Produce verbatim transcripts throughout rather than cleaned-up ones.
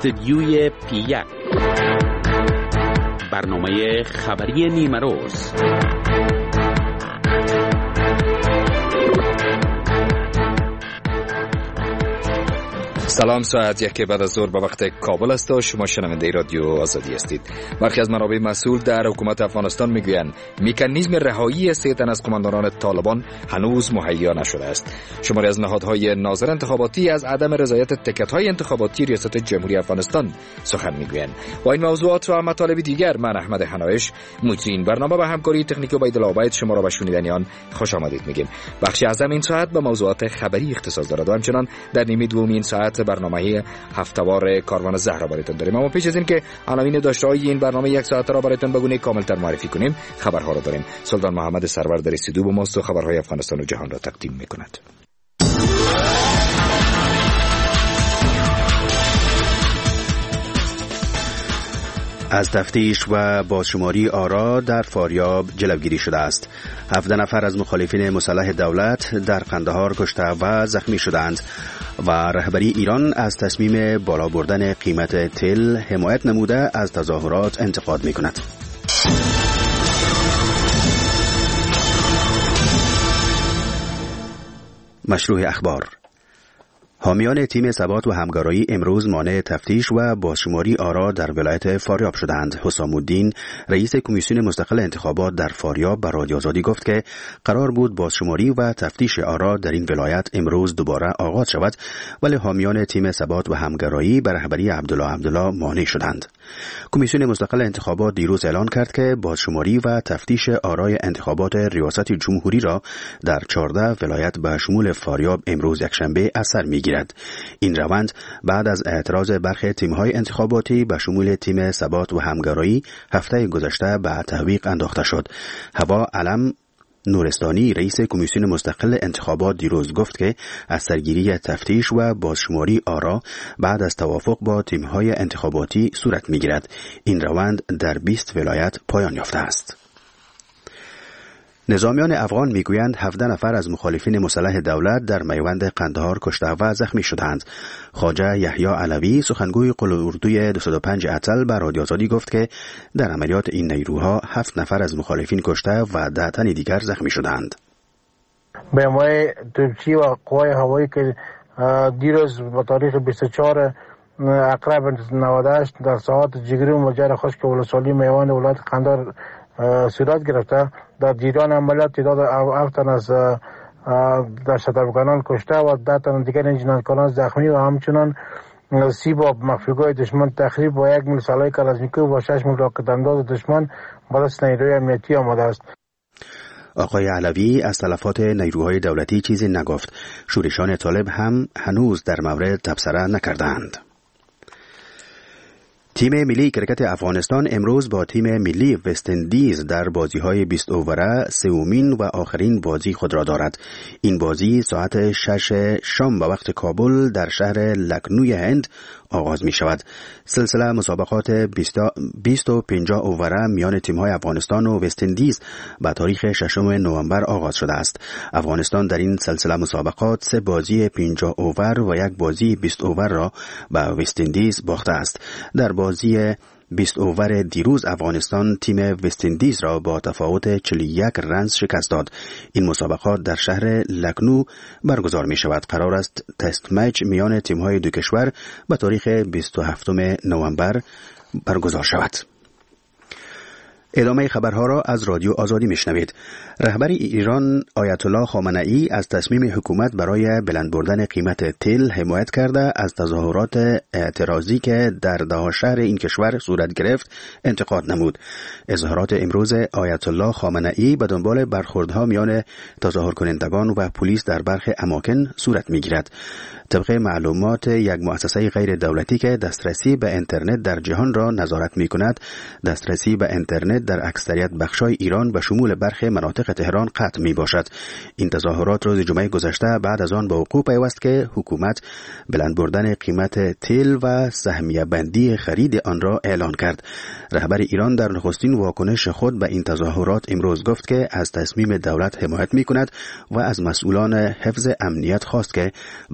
استدیوی پی یک، برنامه خبری نیمه روز. سلام، ساعت یک بعد از ظهر به وقت کابل است و شما شنونده رادیو آزادی هستید. برخی از منابع مسئول در حکومت افغانستان میگویند مکانیزم رهایی سه تن از قماندانان طالبان هنوز مهیا نشده است. شماری از نهادهای ناظر انتخاباتی از عدم رضایت تکت‌های انتخاباتی ریاست جمهوری افغانستان سخن میگویند. با این موضوعات و مطالب دیگر من احمد حنایش مجری این برنامه با همکاری تکنیک عبیدالله عبید شما را به شنیدن آن خوش آمدید میگیم. بخشی از این ساعت به موضوعات خبری اختصاص دارد و همچنان در نیمه دوم این ساعت برنامه هفته‌وار کاروان زهرا برایتان داریم. اما پیش از این که عناوین داشته‌های این برنامه یک ساعت را برایتان به گونه کامل‌تر معرفی کنیم، خبرها را داریم. سلطان محمد سرور در استودیو با ماست و خبرهای افغانستان و جهان را تقدیم می‌کند. از تفتیش و بازشماری آرا در فاریاب جلوگیری شده است. هفده نفر از مخالفین مسلح دولت در قندهار کشته و زخمی شدند و رهبری ایران از تصمیم بالا بردن قیمت تل حمایت نموده از تظاهرات انتقاد می‌کند. مشروع اخبار. حامیان تیم ثبات و همکاری امروز مانع تفتیش و بازشماری آرا در ولایت فاریاب شدند. حسام الدین رئیس کمیسیون مستقل انتخابات در فاریاب به رادیو آزادی گفت که قرار بود بازشماری و تفتیش آرا در این ولایت امروز دوباره آغاز شود، ولی حامیان تیم ثبات و همکاری به رهبری عبدالله عبدالله مانع شدند. کمیسیون مستقل انتخابات دیروز اعلان کرد که بازشماری و تفتیش آرای انتخابات ریاست جمهوری را در چهارده ولایت به شمول فاریاب امروز یکشنبه از سر می‌گیرد. این روند بعد از اعتراض برخی تیم‌های انتخاباتی به شمول تیم ثبات و همکاری هفته گذشته به تعویق انداخته شد. هوا علم نورستانی رئیس کمیسیون مستقل انتخابات دیروز گفت که از سرگیری تفتیش و بازشماری آرا بعد از توافق با تیم‌های انتخاباتی صورت می‌گیرد. این روند در بیست ولایت پایان یافته است. نظامیان افغان میگویند هفده نفر از مخالفین مسلح دولت در میوند قندهار کشته و زخمی شدند. خواجه یحیی علوی سخنگوی قل اردوی دویست و پنج اتل به رادیو آزادی گفت که در عملیات این نیروها هفت نفر از مخالفین کشته و ده تن دیگر زخمی شدند. به حمایت توپچی و قوای هوایی که دیروز با تاریخ بیست و چهار اقرب نود و هشت در ساعات جگری و مجر خشک ولسوالی میوند ولایت قندهار صورت گرفته، در جریان عملیات تعداد هفت تن از دهشت‌افغانان کشته و ده تن دیگر جنایتکاران زخمی و همچنان سی با مخفیگاه دشمن تخریب و یک میل سلاح کلاشینکوف و شش میل راکت انداز دشمن با دست نیروی امنیتی آمده است. آقای علوی از تلفات نیروهای دولتی چیزی نگفت. شورشان طالب هم هنوز در مورد تبصره نکردند. تیم ملی کرکت افغانستان امروز با تیم ملی وست اندیز در بازی‌های بیست اووره سومین و آخرین بازی خود را دارد. این بازی ساعت شش شام به وقت کابل در شهر لکنوی هند آغاز می شود. سلسله مسابقات بیست و پنجاه اووره میان تیم‌های افغانستان و وست اندیز به تاریخ ششم نوامبر آغاز شده است. افغانستان در این سلسله مسابقات سه بازی پنجاه اوور و یک بازی بیست اوور را به وست اندیز باخته است. در بازی بیست اوور دیروز افغانستان تیم وست اندیز را با تفاوت چهل و یک رنز شکست داد. این مسابقات در شهر لکنو برگزار می شود. قرار است تست مچ میان تیم های دو کشور به تاریخ بیست و هفتم نوامبر برگزار شود. ادامه خبرها را از رادیو آزادی میشنوید. رهبری ایران آیت الله خامنه‌ای از تصمیم حکومت برای بلند بردن قیمت تل حمایت کرده از تظاهرات اعتراضی که در ده شهر این کشور صورت گرفت انتقاد نمود. اظهارات امروز آیت الله خامنه‌ای به دنبال برخوردها میان تظاهر کنندگان و پلیس در برخی اماکن صورت میگیرد. طبق معلومات یک مؤسسه غیر دولتی که دسترسی به اینترنت در جهان را نظارت می‌کند، دسترسی به اینترنت در اکثریت بخش‌های ایران به شمول برخی مناطق تهران قطع می‌باشد. این تظاهرات روز جمعه گذشته بعد از آن به وقوع پیوست که حکومت بلند بردن قیمت تل و سهمیه بندی خرید آن را اعلان کرد. رهبر ایران در نخستین واکنش خود به این تظاهرات امروز گفت که از تصمیم دولت حمایت می‌کند و از مسئولان حفظ امنیت خواست که به وظایف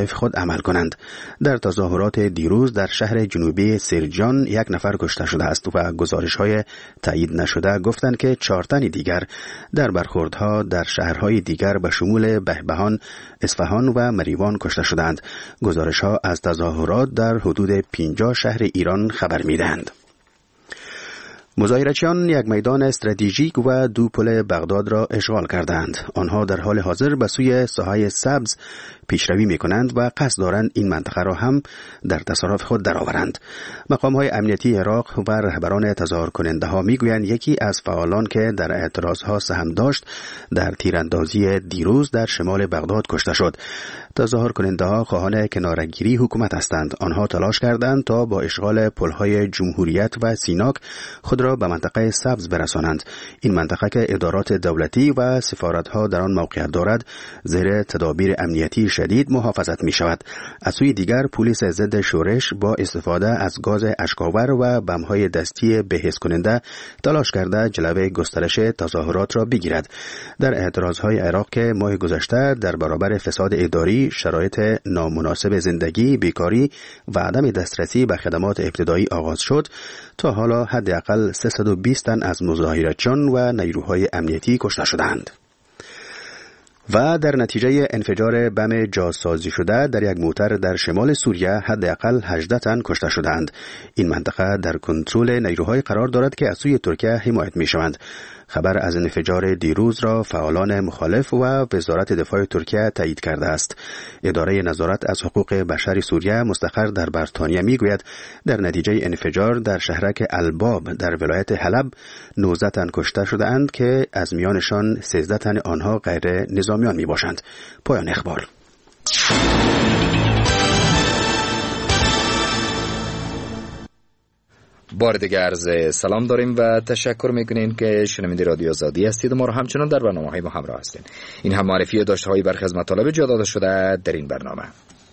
وظایف خود عمل کنند. در تظاهرات دیروز در شهر جنوبی سرجان یک نفر کشته شده است و گزارش‌های تایید نشده گفتند که چهار تن دیگر در برخوردها در شهرهای دیگر به شمول بهبهان، اصفهان و مریوان کشته شدند. گزارش‌ها از تظاهرات در حدود پنجاه شهر ایران خبر می‌دهند. مظاهرچیان یک میدان استراتژیک و دو پل بغداد را اشغال کردند. آنها در حال حاضر به سوی ساحه سبز پیشروی می کنند و قصد دارند این منطقه را هم در تصرف خود درآورند. مقام‌های امنیتی عراق و رهبران تظاهر کننده ها می گویند یکی از فعالان که در اعتراضها سهم داشت در تیراندازی دیروز در شمال بغداد کشته شد. تظاهر کننده ها خواهان کناره‌گیری حکومت هستند. آنها تلاش کردند تا با اشغال پل‌های جمهوریت و سیناک خود را به منطقه سبز برسانند. این منطقه که ادارات دولتی و سفارت‌ها در آن موقعیت دارد زیر تدابیر امنیتی شدید محافظت می شود. از سوی دیگر پلیس ضد شورش با استفاده از گاز اشک‌آور و بم‌های دستی به‌حس کننده تلاش کرده جلوه گسترش تظاهرات را بگیرد. در اعتراضهای عراق که ماه گذشته در برابر فساد اداری، شرایط نامناسب زندگی، بیکاری و عدم دسترسی به خدمات ابتدایی آغاز شد، تا حالا حداقل سیصد و بیست تن از مظاهرچیان و نیروهای امنیتی کشته شدند. و در نتیجه انفجار بم جاسازی شده در یک موتر در شمال سوریه حداقل هجده تن کشته شدند. این منطقه در کنترل نیروهای قرار دارد که از سوی ترکیه حمایت می شوند. خبر از انفجار دیروز را فعالان مخالف و وزارت دفاع ترکیه تایید کرده است. اداره نظارت از حقوق بشر سوریه مستقر در بریتانیا میگوید در نتیجه انفجار در شهرک الباب در ولایت حلب نوزده تن کشته شده‌اند که از میانشان سیزده تن آنها غیر نظامیان می باشند. پایان اخبار. بار دیگه عرض سلام داریم و تشکر میکنیم که شنونده رادیو آزادی هستید و ما رو همچنان در برنامه‌های ما همراه هستید. این هم معرفی داشته‌های برخی از مطالب جا داده شده در این برنامه.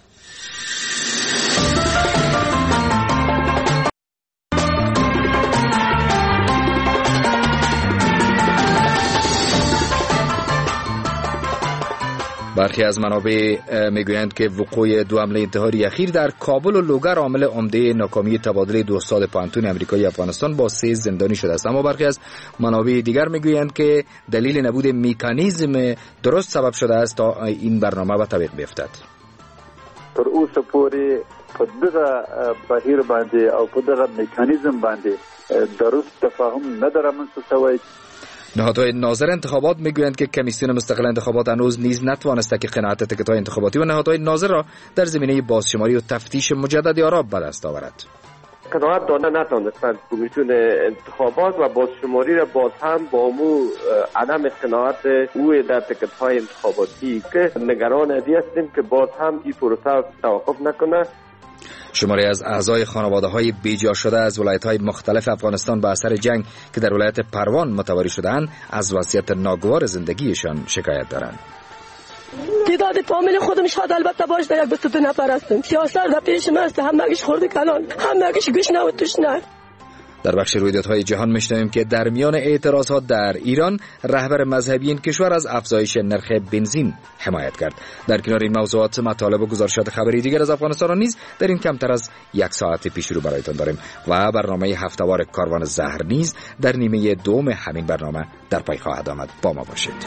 برخی از منابع میگویند که وقوع دو حمله انتحاری اخیر در کابل و لوگر عامل عمده ناکامی تبادله دو استاد پانتون امریکایی افغانستان با سه زندانی شده است. اما برخی از منابع دیگر میگویند که دلیل نبود مکانیزم درست سبب شده است تا این برنامه به تطبیق بیفتد. تر اوسه پورې په دغه بهیر باندې او په دغه مکانیزم باندې درست تفاهم نه درمنځته شوی. نهادهای ناظر انتخابات میگویند که کمیسیون مستقل انتخابات هنوز نیز نتوانسته که قناعت تکت‌های انتخاباتی و نهادهای ناظر را در زمینه بازشماری و تفتیش مجدد آرا به دست آورد. قناعت دادن نتوانستند کمیسیون انتخابات و بازشماری را باز هم با مو عدم قناعت او در تکت‌های انتخاباتی که نگران ازی هستیم که باز هم این پروسه توقف نکنه. شماری از اعضای خانواده‌های بیجا شده از ولایت‌های مختلف افغانستان به اثر جنگ که در ولایت پروان متواری شده‌اند از وضعیت ناگوار زندگیشان شکایت دارند. تعداد فامیل خودم شاید البته باش در یک بیست و دو نفر هستم. سیاست در پیش من است، همگیش خورده کلان، همگیش گوش نه و توش نه. در بخش رویدادهای جهان میشنویم که در میان اعتراضات در ایران رهبر مذهبی این کشور از افزایش نرخ بنزین حمایت کرد. در کنار این موضوعات مطالب و گزارشات خبری دیگر از افغانستان را نیز در این کمتر از یک ساعت پیش رو برایتان داریم و برنامه هفته‌وار کاروان زهر نیز در نیمه دوم همین برنامه در پای خواهد آمد. با ما باشید.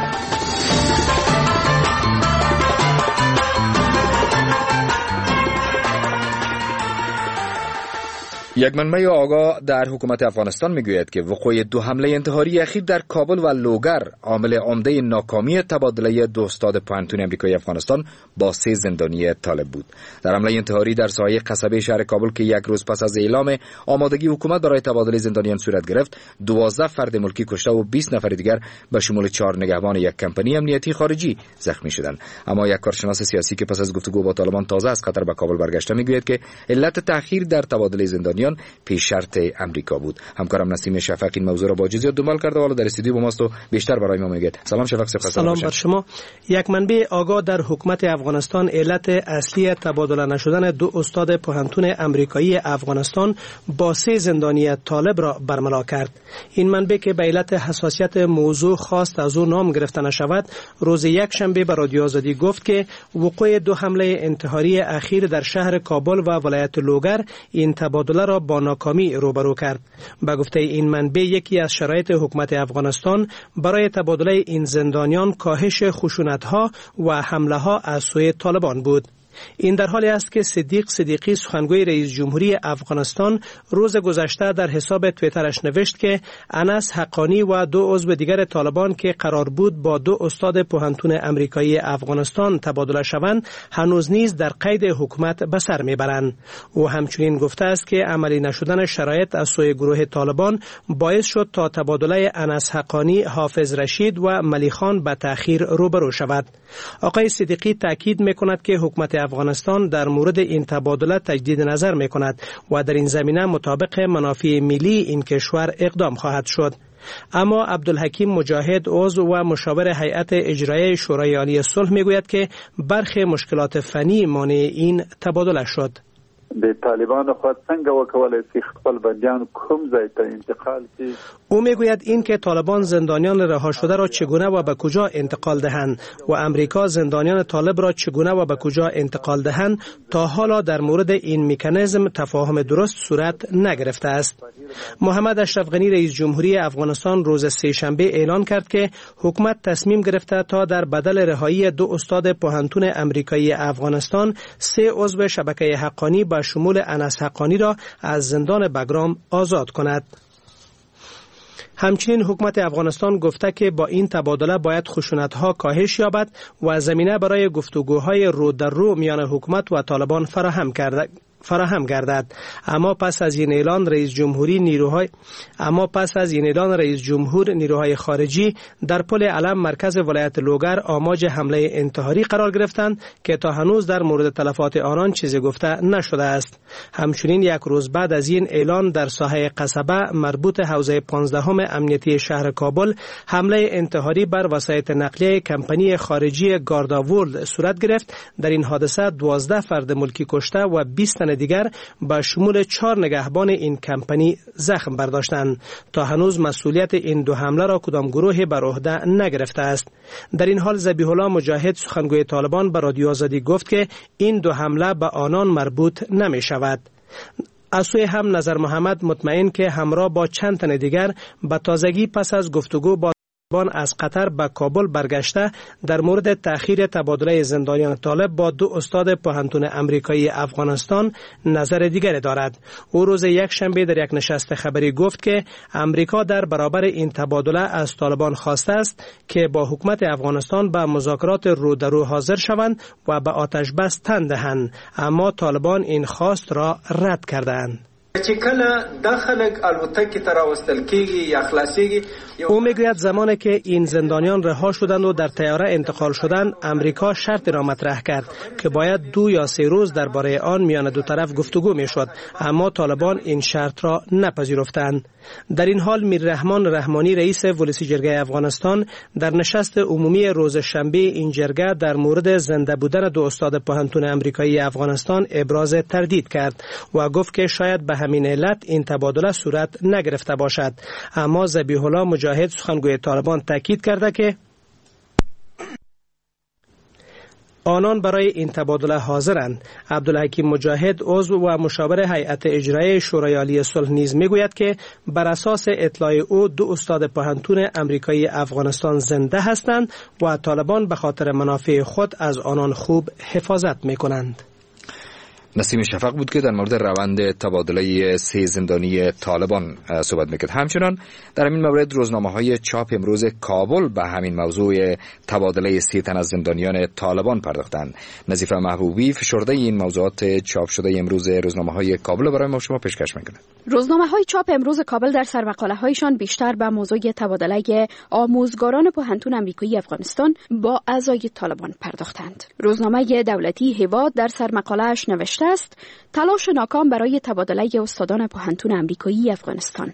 یک منبع آگاه در حکومت افغانستان میگوید که وقوع دو حمله انتحاری اخیر در کابل و لوگر عامل عمده ناکامی تبادله دو استاد پانتون امریکایی افغانستان با سه زندانی طالب بود. در حمله انتحاری در ساحه قصبه شهر کابل که یک روز پس از اعلام آمادگی حکومت برای تبادله زندانیان صورت گرفت، دوازده فرد ملکی کشته و بیست نفر دیگر به شمول چهار نگهبان یک کمپانی امنیتی خارجی زخمی شدند. اما یک کارشناس سیاسی که پس از گفتگو با طالبان تازه از قطر به کابل برگشته میگوید که علت تأخیر در تبادله زندانیان زندانیان پیش شرط امریکا بود. همکارم نسیم شفق این موضوع را با جزئیات دنبال کرده و حالا در استودیو با ماست و بیشتر برای ما میگه. سلام شفق. سلام بر شما. یک منبع آگاه در حکومت افغانستان علت اصلی تبادله نشدن دو استاد پوهنتون امریکایی افغانستان با سه زندانی طالب را برملا کرد. این منبع که به علت حساسیت موضوع خواست از او نام گرفته نشود، روز یک شنبه به رادیو آزادی گفت که وقوع دو حمله انتحاری اخیر در شهر کابل و ولایت لوگر این تبادله را با ناکامی روبرو کرد. به گفته این منبع یکی از شرایط حکومت افغانستان برای تبادله این زندانیان کاهش خشونت‌ها و حمله‌ها از سوی طالبان بود. این در حالی است که صدیق صدیقی سخنگوی رئیس جمهوری افغانستان روز گذشته در حساب توییترش نوشت که انس حقانی و دو عضو دیگر طالبان که قرار بود با دو استاد پوهنتون امریکایی افغانستان تبادله شوند هنوز نیز در قید حکومت به سر میبرند. او همچنین گفته است که عملی نشدن شرایط از سوی گروه طالبان باعث شد تا تبادله انس حقانی، حافظ رشید و ملی خان به تأخیر روبرو شود. آقای صدیقی تاکید میکند که حکومت افغانستان در مورد این تبادله تجدید نظر میکند و در این زمینه مطابق منافع ملی این کشور اقدام خواهد شد. اما عبدالحکیم مجاهد عضو و مشاور هیئت اجرایی شورای عالی صلح میگوید که برخی مشکلات فنی مانع این تبادله شد. د طالبانو خو څنګه وکولای شي خپل بندیان کوم ځای ته انتقال کړي. او میگوید این که طالبان زندانیان رها شده را چگونه و به کجا انتقال دهند و امریکا زندانیان طالب را چگونه و به کجا انتقال دهند تا حالا در مورد این مکانیزم تفاهم درست صورت نگرفته است. محمد اشرف غنی رئیس جمهوری افغانستان روز سه شنبه اعلان کرد که حکومت تصمیم گرفته تا در بدل رهایی دو استاد پوهنتون امریکایی افغانستان سه عضو شبکه حقانی به شمول انس حقانی را از زندان بگرام آزاد کند. همچنین حکومت افغانستان گفته که با این تبادله باید خشونت‌ها کاهش یابد و زمینه برای گفتگوهای رو در رو میان حکومت و طالبان فراهم کرده فراهم گردد. اما پس از این اعلان رئیس جمهوری نیروهای اما پس از این اعلان رئیس جمهور نیروهای خارجی در پل علم مرکز ولایت لوگر آماج حمله انتحاری قرار گرفتند که تا هنوز در مورد تلفات آنان چیزی گفته نشده است. همچنین یک روز بعد از این اعلان در ساحه قصبه مربوط حوزه پانزدهم امنیتی شهر کابل حمله انتحاری بر وسایط نقلیه کمپانی خارجی گارداولد صورت گرفت. در این حادثه دوازده فرد ملکی کشته و بیست دیگر با شمول چهار نگهبان این کمپانی زخم برداشتند. تا هنوز مسئولیت این دو حمله را کدام گروه بر عهده نگرفته است. در این حال ذبیح الله مجاهد سخنگوی طالبان به رادیو آزادی گفت که این دو حمله به آنان مربوط نمی شود. از سوی هم نظر محمد مطمئن که همراه با چند تن دیگر به تازگی پس از گفتگو با از قطر به کابل برگشته در مورد تأخیر تبادله زندانیان طالب با دو استاد پوهنتون امریکایی افغانستان نظر دیگری دارد. او روز یک شنبه در یک نشست خبری گفت که امریکا در برابر این تبادله از طالبان خواسته است که با حکومت افغانستان به مذاکرات رو در رو حاضر شوند و به آتش بس تن دهند، اما طالبان این خواست را رد کردند. چې کله د خلک الوتکې ته راوستل کېږي یا خلاصېږي. او میگوید زمانی که این زندانیان رها شدند و در طیاره انتقال شدند، امریکا شرطی را مطرح کرد که باید دو یا سه روز درباره آن میان دو طرف گفتگو میشد، اما طالبان این شرط را نپذیرفتند. در این حال میررحمان رحمانی رئیس ولسی جرگه افغانستان در نشست عمومی روز شنبه این جرگه در مورد زنده بودن دو استاد پوهنتون امریکایی افغانستان ابراز تردید کرد و گفت که شاید به همین علت این تبادله صورت نگرفته باشد. اما ذبیح الله مجاهد سخنگوی طالبان تاکید کرده که آنان برای این تبادله حاضرند. عبدالحکیم مجاهد عضو و مشاور هیئت اجرایی شورای عالی صلح نیز میگوید که بر اساس اطلاع او دو استاد پوهنتون امریکایی افغانستان زنده هستند و طالبان به خاطر منافع خود از آنان خوب حفاظت میکنند. نسیم شفق بود که در مورد روند تبادله سه زندانی طالبان صحبت میکرد. همچنان در همین مورد روزنامه‌های چاپ امروز کابل به همین موضوع تبادله سه تن از زندانیان طالبان پرداختند. نظیفه محبوبی فشرده این موضوعات چاپ شده امروز روزنامه‌های کابل برای ما شما پیشکش میکنند. روزنامه‌های چاپ امروز کابل در سرمقاله‌هایشان بیشتر به موضوع تبادله آموزگاران پوهنتون امریکایی افغانستان با اعضای طالبان پرداختند. روزنامه دولتی هواد در سرمقاله‌اش نوشته نوشته است تلاش ناکام برای تبادله استادان پوهنتون آمریکایی افغانستان.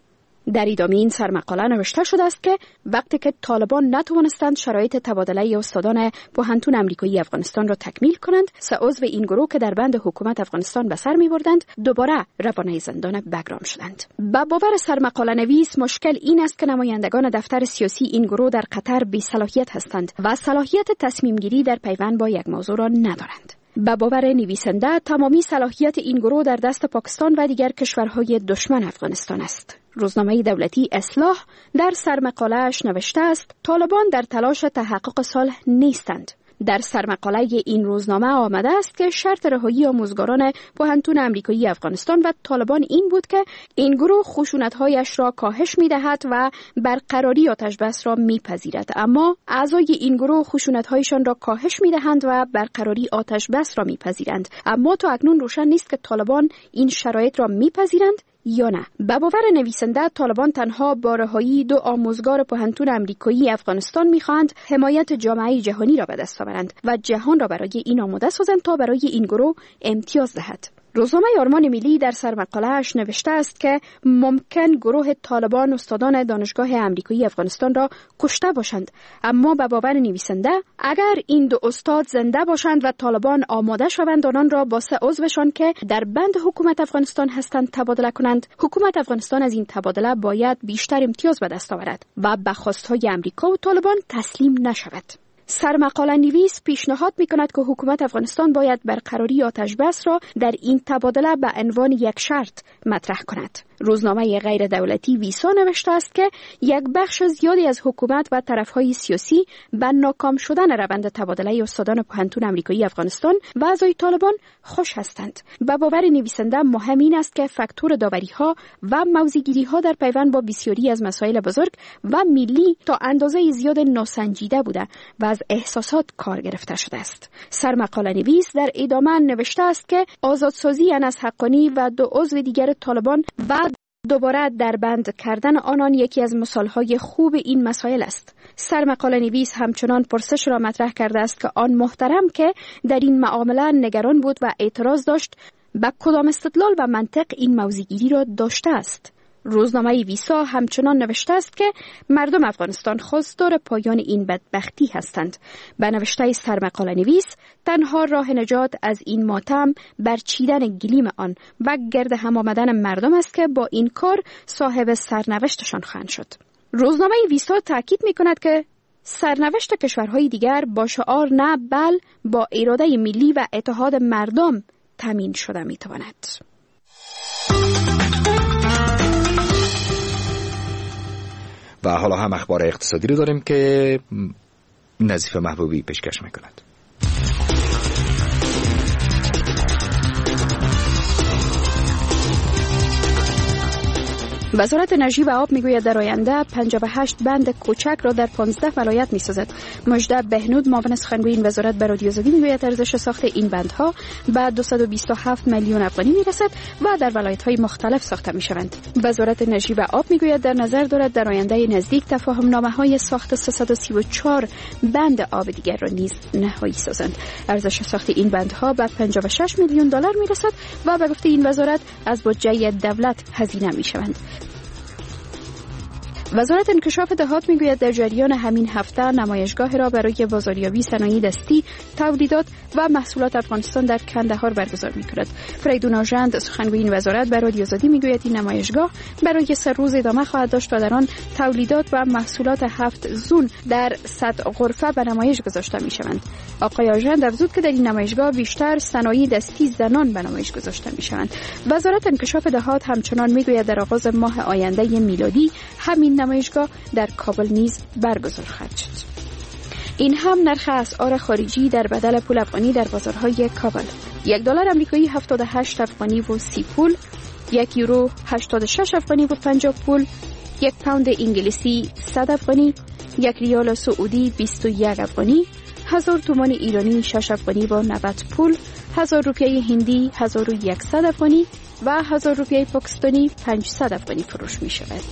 در ادامه این سرمقاله نوشته شده است که وقتی که طالبان نتوانستند شرایط تبادله استادان پوهنتون آمریکایی افغانستان را تکمیل کنند، سه عضو این گروه که در بند حکومت افغانستان به سر می‌بردند دوباره روانه زندان بگرام شدند. با باور سرمقاله نویس مشکل این است که نمایندگان دفتر سیاسی این گروه در قطر بی صلاحیت هستند و صلاحیت تصمیم گیری در پیوند با یک موضوع را ندارند. با باور نویسنده تمامی صلاحیت این گروه در دست پاکستان و دیگر کشورهای دشمن افغانستان است. روزنامه دولتی اصلاح در سرمقاله‌اش نوشته است طالبان در تلاش تحقق صلح نیستند. در سرمقاله این روزنامه آمده است که شرط رهایی آموزگاران پوهنتون آمریکایی افغانستان و طالبان این بود که این گروه خشونت‌هایش را کاهش می‌دهد و برقراری آتش بس را می‌پذیرد، اما اعضای این گروه خشونت‌هایشان را کاهش می‌دهند و برقراری آتش بس را می‌پذیرند، اما تا اکنون روشن نیست که طالبان این شرایط را می‌پذیرند یا نه. به باور نویسنده طالبان تنها با رهایی دو آموزگار پوهنتون آمریکایی افغانستان می‌خواهند حمایت جامعه جهانی را به دست آورند و جهان را برای این آماده سازند تا برای این گروه امتیاز دهد. روزنامه آرمان ملی در سرمقاله‌اش نوشته است که ممکن گروه طالبان استادان دانشگاه آمریکایی افغانستان را کشته باشند، اما به باور نویسنده اگر این دو استاد زنده باشند و طالبان آماده شوند آنان را با سه عضوشان که در بند حکومت افغانستان هستند تبادله کنند، حکومت افغانستان از این تبادله باید بیشتر امتیاز به دست آورد و به خواست‌های آمریکا و طالبان تسلیم نشود. سرمقاله نویس پیشنهاد می کند که حکومت افغانستان باید برقراری آتش بس را در این تبادله به عنوان یک شرط مطرح کند. روزنامه غیر دولتی ویسا نوشته است که یک بخش زیادی از حکومت و طرفهای سیاسی به ناکام شدن روند تبادله استادان پوهنتون آمریکایی افغانستان و اعضای طالبان خوش هستند. به باور نویسنده مهم این است که فاکتور داوری‌ها و موضع‌گیری‌ها در پیوند با بسیاری از مسائل بزرگ و ملی تا اندازه زیاد ناسنجیده بوده و از احساسات کار گرفته شده است. سرمقاله نویس در ادامه نوشته است که آزادسازی انس حقانی و دو عضو دیگر طالبان و دوباره در بند کردن آنان یکی از مثالهای خوب این مسائل است. سرمقاله نویس همچنان پرسش را مطرح کرده است که آن محترم که در این معامله نگران بود و اعتراض داشت به کدام استدلال و منطق این موضع‌گیری را داشته است. روزنامه ویسا همچنان نوشته است که مردم افغانستان خواستار پایان این بدبختی هستند. به نوشته سرمقاله نویس تنها راه نجات از این ماتم برچیدن گلیم آن و گرد هم آمدن مردم است که با این کار صاحب سرنوشتشان خواهند شد. روزنامه ویسا تاکید می کند که سرنوشت کشورهای دیگر با شعار نه بل با اراده ملی و اتحاد مردم تامین شده می تواند. و حالا هم اخبار اقتصادی رو داریم که نظیف محبوبی پیشکش میکند. وزارت انرژی و آب میگوید در آینده پنجاه و هشت بند کوچک را در پانزده ولایت میسازد. مجده بهنود معاون سخنگوی این وزارت به رادیو آزادی میگوید ارزش ساخت این بندها به دویست و بیست و هفت میلیون افغانی میرسد و در ولایت‌های مختلف ساخته میشوند. وزارت انرژی و آب میگوید در نظر دارد در آینده نزدیک تفاهم نامه‌های ساخت سیصد و سی و چهار بند آب دیگر را نیز نهایی سازند. ارزش ساخت این بندها به پنجاه و شش میلیون دلار میرسد و به گفته این وزارت از بودجه دولت هزینه میشوند. وزارت انکشاف دهات میگوید در جریان همین هفته نمایشگاه را برای بازاریابی صنایع دستی، تولیدات و محصولات افغانستان در کندهار برگزار می‌کند. فریدون آژند سخنگوی این وزارت به رادیو آزادی میگوید این نمایشگاه برای سه روز ادامه خواهد داشت و در آن تولیدات و محصولات هفت زون در صد غرفه به نمایش گذاشته میشوند. آقای آژند افزود که در این نمایشگاه بیشتر صنایع دستی زنان به نمایش گذاشته میشوند. وزارت انکشاف دهات همچنان میگوید در آغاز ماه آینده میلادی همین نمایشگاه در کابل نیز برگزار خواهد شد. این هم نرخ اسعار خارجی در بدل پول افغانی در بازارهای کابل. یک دلار آمریکایی هفتاد و هشت افغانی و سی پول، یک یورو هشتاد و شش افغانی و پنجاه پول، یک پوند انگلیسی صد افغانی، یک ریال سعودی بیست و یک افغانی، هزار تومان ایرانی شش افغانی و نود پول، هزار روپیه هندی هزار و صد افغانی و هزار روپیه پاکستانی پانصد افغانی فروش می شود.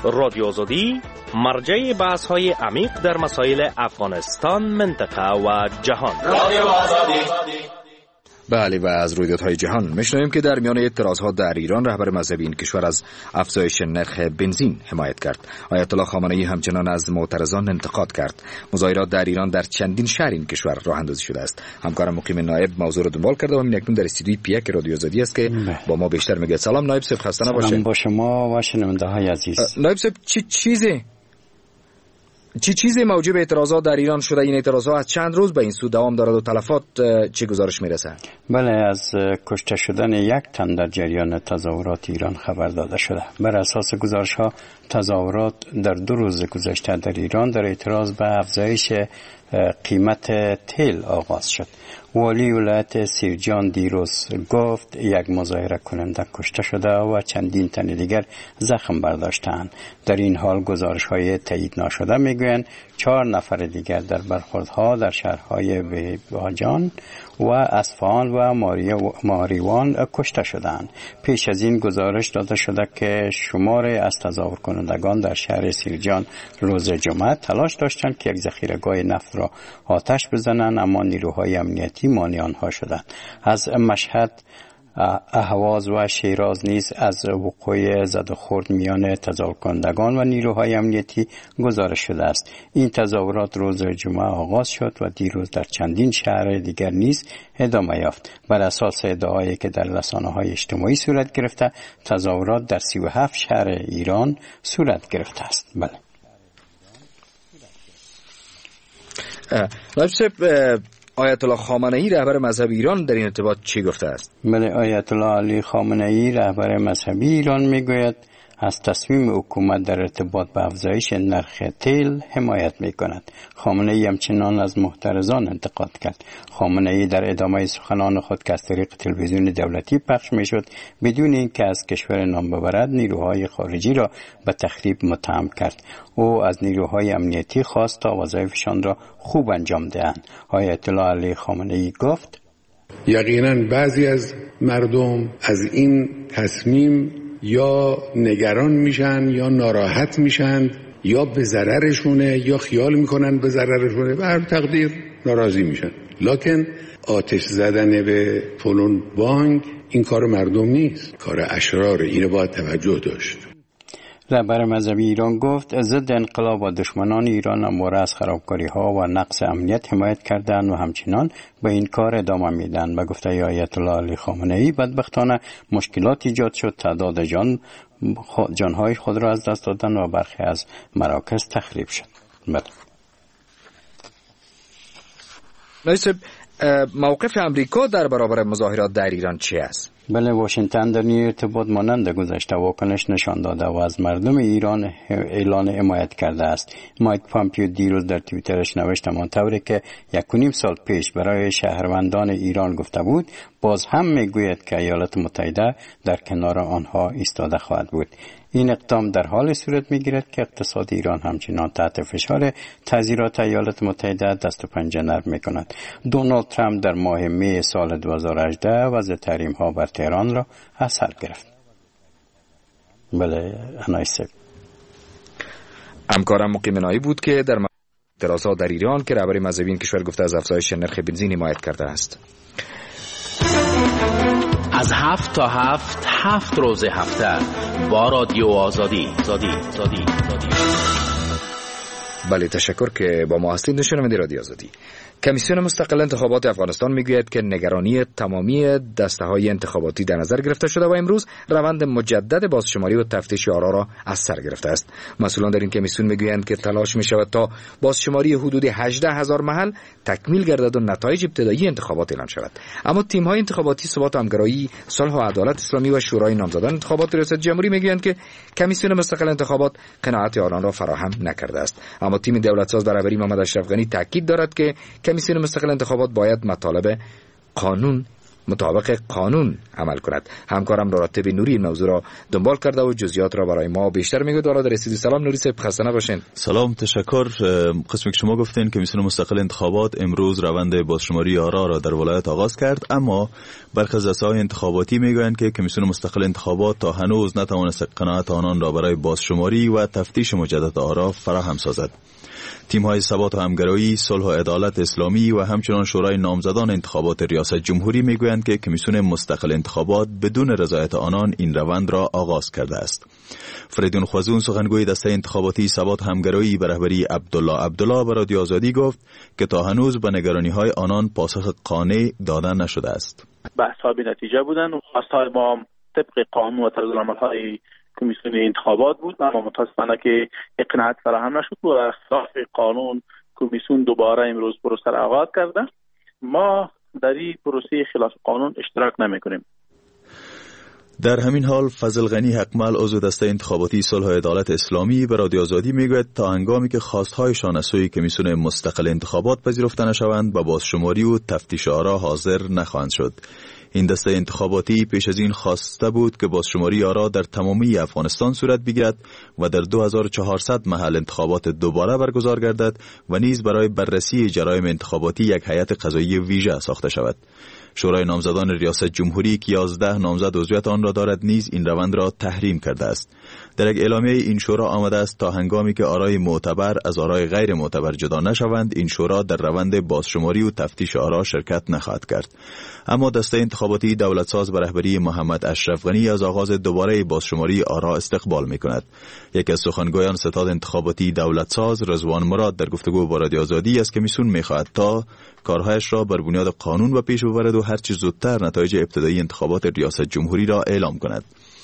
رادیو آزادی مرجع بحث های عمیق در مسائل افغانستان، منطقه و جهان. رادیو آزادی. بله، و از رویدادهای جهان میشنویم که در میان اعتراضات در ایران رهبر مذهبی این کشور از افزایش نرخ بنزین حمایت کرد. آیت الله خامنه‌ای همچنان از معترضان انتقاد کرد. مظاهرات در ایران در چندین شهر این کشور راه اندازی شده است. همکارم مقیم نایب موضوع رو دنبال کرده و همین اکنون در استودیوی پیک رادیو آزادی است که با ما بیشتر میگه. سلام نایب صاحب، خسته نباشید. سلام با شما و شنونده‌های عزیز. نایب صاحب، چی چیزی چی چیزی موجب اعتراضات در ایران شده؟ این اعتراضات از چند روز به این سو دوام دارد و تلفات چه گزارش میرسه؟ بله، از کشته شدن یک تن در جریان تظاهرات ایران خبر داده شده. بر اساس گزارش ها تظاهرات در دو روز گذشته در ایران در اعتراض به افزایش قیمت تیل آغاز شد. والی ولایت سیرجان دیروز گفت یک مظاهره کننده کشته شده و چندین تن دیگر زخم برداشتند. در این حال گزارش های تایید نشده میگویند چهار نفر دیگر در برخوردها در شهرهای باجان و اصفهان و ماریوان کشته شدند. پیش از این گزارش داده شده که شمار از تظاهر کنندگان در شهر سیرجان روز جمعه تلاش داشتند که یک ذخیره‌گاه نفت را آتش بزنند، اما نیروهای امنیتی مانع آنها شدند. از مشهد، اهواز و شیراز نیز از وقوع زد و خورد میان تظاهر کنندگان و نیروهای امنیتی گزارش شده است. این تظاهرات روز جمعه آغاز شد و دیروز در چندین شهر دیگر نیز ادامه یافت. بر اساس ادعایی که در رسانه‌های اجتماعی صورت گرفته، تظاهرات در سی و هفت شهر ایران صورت گرفته است. بله. نایب صاحب، آیت الله خامنه‌ای رهبر مذهبی ایران در این ارتباط چی گفته است؟ بله، آیت الله علی خامنه‌ای رهبر مذهبی ایران میگوید از تصمیم حکومت در ارتباط به افزایش نرخ تیل حمایت میکند. خامنه‌ای همچنان از معترضان انتقاد کرد. خامنه‌ای در ادامه سخنان خود که از طریق تلویزیون دولتی پخش میشد بدون اینکه از کشور نام ببرد نیروهای خارجی را به تخریب متهم کرد. او از نیروهای امنیتی خواست تا وظایفشان را خوب انجام دهند. آیت الله علی خامنه‌ای گفت یقینا بعضی از مردم از این تصمیم یا نگران میشن یا ناراحت میشن یا به ضررشونه یا خیال میکنن به ضررشونه و هر تقدیر ناراضی میشن. لکن آتش زدن به فلان بانک این کار مردم نیست، کار اشرار. اینو باید توجه داشت. رهبر مذهبی ایران گفت ضد انقلاب و دشمنان ایران همواره از خرابکاری ها و نقص امنیت حمایت کردند و همچنان به این کار ادامه میدن. به گفته آیت الله علی خامنه‌ای بدبختانه مشکلات ایجاد شد، تعداد جان جانهای خود را از دست دادن و برخی از مراکز تخریب شد. بله. نایب، موقف امریکا در برابر مظاهرات در ایران چی است؟ بله، واشنگتن در این ارتباط مانند گذشته واکنش نشان داده و از مردم ایران اعلان حمایت کرده است. مایک پامپیو دیروز در توییترش نوشت همانطوری که یک و نیم سال پیش برای شهروندان ایران گفته بود، باز هم میگوید که ایالات متحده در کنار آنها ایستاده خواهد بود. این اقدام در حال صورت میگیرد که اقتصاد ایران همچنان تحت فشار تعزیرات ایالات متحده دست و پنجه نرم میکند. دونالد ترامپ در ماه می سال دو هزار و هجده وضع تحریم ها بر تهران را از سر گرفت. بله، انایسه همکارم مقیم نایی بود که در اعتراضات در ایران که رهبر مذهبی این کشور گفته از افزایش نرخ بنزین حمایت کرده است. از هفت تا هفت هفت روز هفته با رادیو آزادی. آزادی. آزادی. آزادی. بله، تشکر که با ما هستید. شنونده رادیو آزادی. کمیسیون مستقل انتخابات افغانستان میگوید که نگرانی تمامی دسته‌های انتخاباتی در نظر گرفته شده و امروز روند مجدد بازشماری و تفتیش آرا را از سر گرفته است. مسئولان در این کمیسیون میگویند که تلاش میشود تا بازشماری حدود هجده هزار محل تکمیل گردد و نتایج ابتدایی انتخابات اعلام شود. اما تیم‌های انتخاباتی ثبات و همگرایی، صلح و عدالت اسلامی و شورای نامزدان انتخابات ریاست جمهوری میگویند که کمیسیون مستقل انتخابات قناعت آنان را فراهم نکرده است. اما تیم دولتساز در رهبری محمد اشرف غنی تاکید دارد که کمیسیون مستقل انتخابات باید مطالب قانون مطابق قانون عمل کند. همکارم راتب نوری این موضوع را دنبال کرده و جزئیات را برای ما بیشتر میگه. حالا در استودیو سلام نوری صاحب، خسته نباشین. سلام، تشکر. قسمی که شما گفتین کمیسیون مستقل انتخابات امروز روند بازشماری آرا را در ولایت آغاز کرد، اما برخی از دسته‌های انتخاباتی میگویند که کمیسیون مستقل انتخابات تا هنوز نتوانست قناعت آنان را برای بازشماری و تفتیش مجدد آرا فراهم سازد. تیم‌های ثبات و همگرایی، صلح و عدالت اسلامی و همچنان شورای نامزدان انتخابات ریاست جمهوری میگویند که کمیسیون مستقل انتخابات بدون رضایت آنان این روند را آغاز کرده است. فریدون خوازون سخنگوی دسته انتخاباتی ثبات همگرایی به رهبری عبدالله عبدالله به رادیو آزادی گفت که تا هنوز به نگرانی‌های آنان پاسخ قانع داده نشده است. بحث‌ها بی نتیجه بودند و خواست‌های ما طبق قانون و طرزالعمل‌های کمیسیون انتخابات بود، اما متاسفانه که اقناعات فراهم نشد و خلاف قانون کمیسیون دوباره امروز پروسه را آغاز کرده. ما در این پروسه خلاف قانون اشتراک نمی‌کنیم. در همین حال فضل غنی حقمل عضو دسته انتخاباتی صلح و عدالت اسلامی به رادیو آزادی میگوید تا هنگامی که خواست‌هایشان از سوی کمیسیون مستقل انتخابات پذیرفته نشوند با بازشماری و تفتیش آرا حاضر نخواهند شد. این دسته انتخاباتی پیش از این خواسته بود که بازشماری آرا در تمامی افغانستان صورت بگیرد و در دو هزار و چهارصد محل انتخابات دوباره برگزار گردد و نیز برای بررسی جرایم انتخاباتی یک هیئت قضایی ویژه ساخته شود. شورای نامزدان ریاست جمهوری که یازده نامزد عضویت آن را دارد نیز این روند را تحریم کرده است. در یک اعلامیه این شورا آمده است تا هنگامی که آرای معتبر از آرای غیر معتبر جدا نشوند این شورا در روند بازشماری و تفتیش آرا شرکت نخواهد کرد. اما دسته انتخاباتی دولتساز به رهبری محمد اشرف غنی از آغاز دوباره بازشماری آرا استقبال می‌کند. یکی از سخنگویان ستاد انتخاباتی دولتساز رضوان مراد در گفتگو با رادیو آزادی است که کمیسیون می‌خواهد تا کارهایش را بر بنیاد قانون و پیش ببرد و هر چه زودتر نتایج ابتدایی انتخابات ریاست جمهوری را اعلام کند.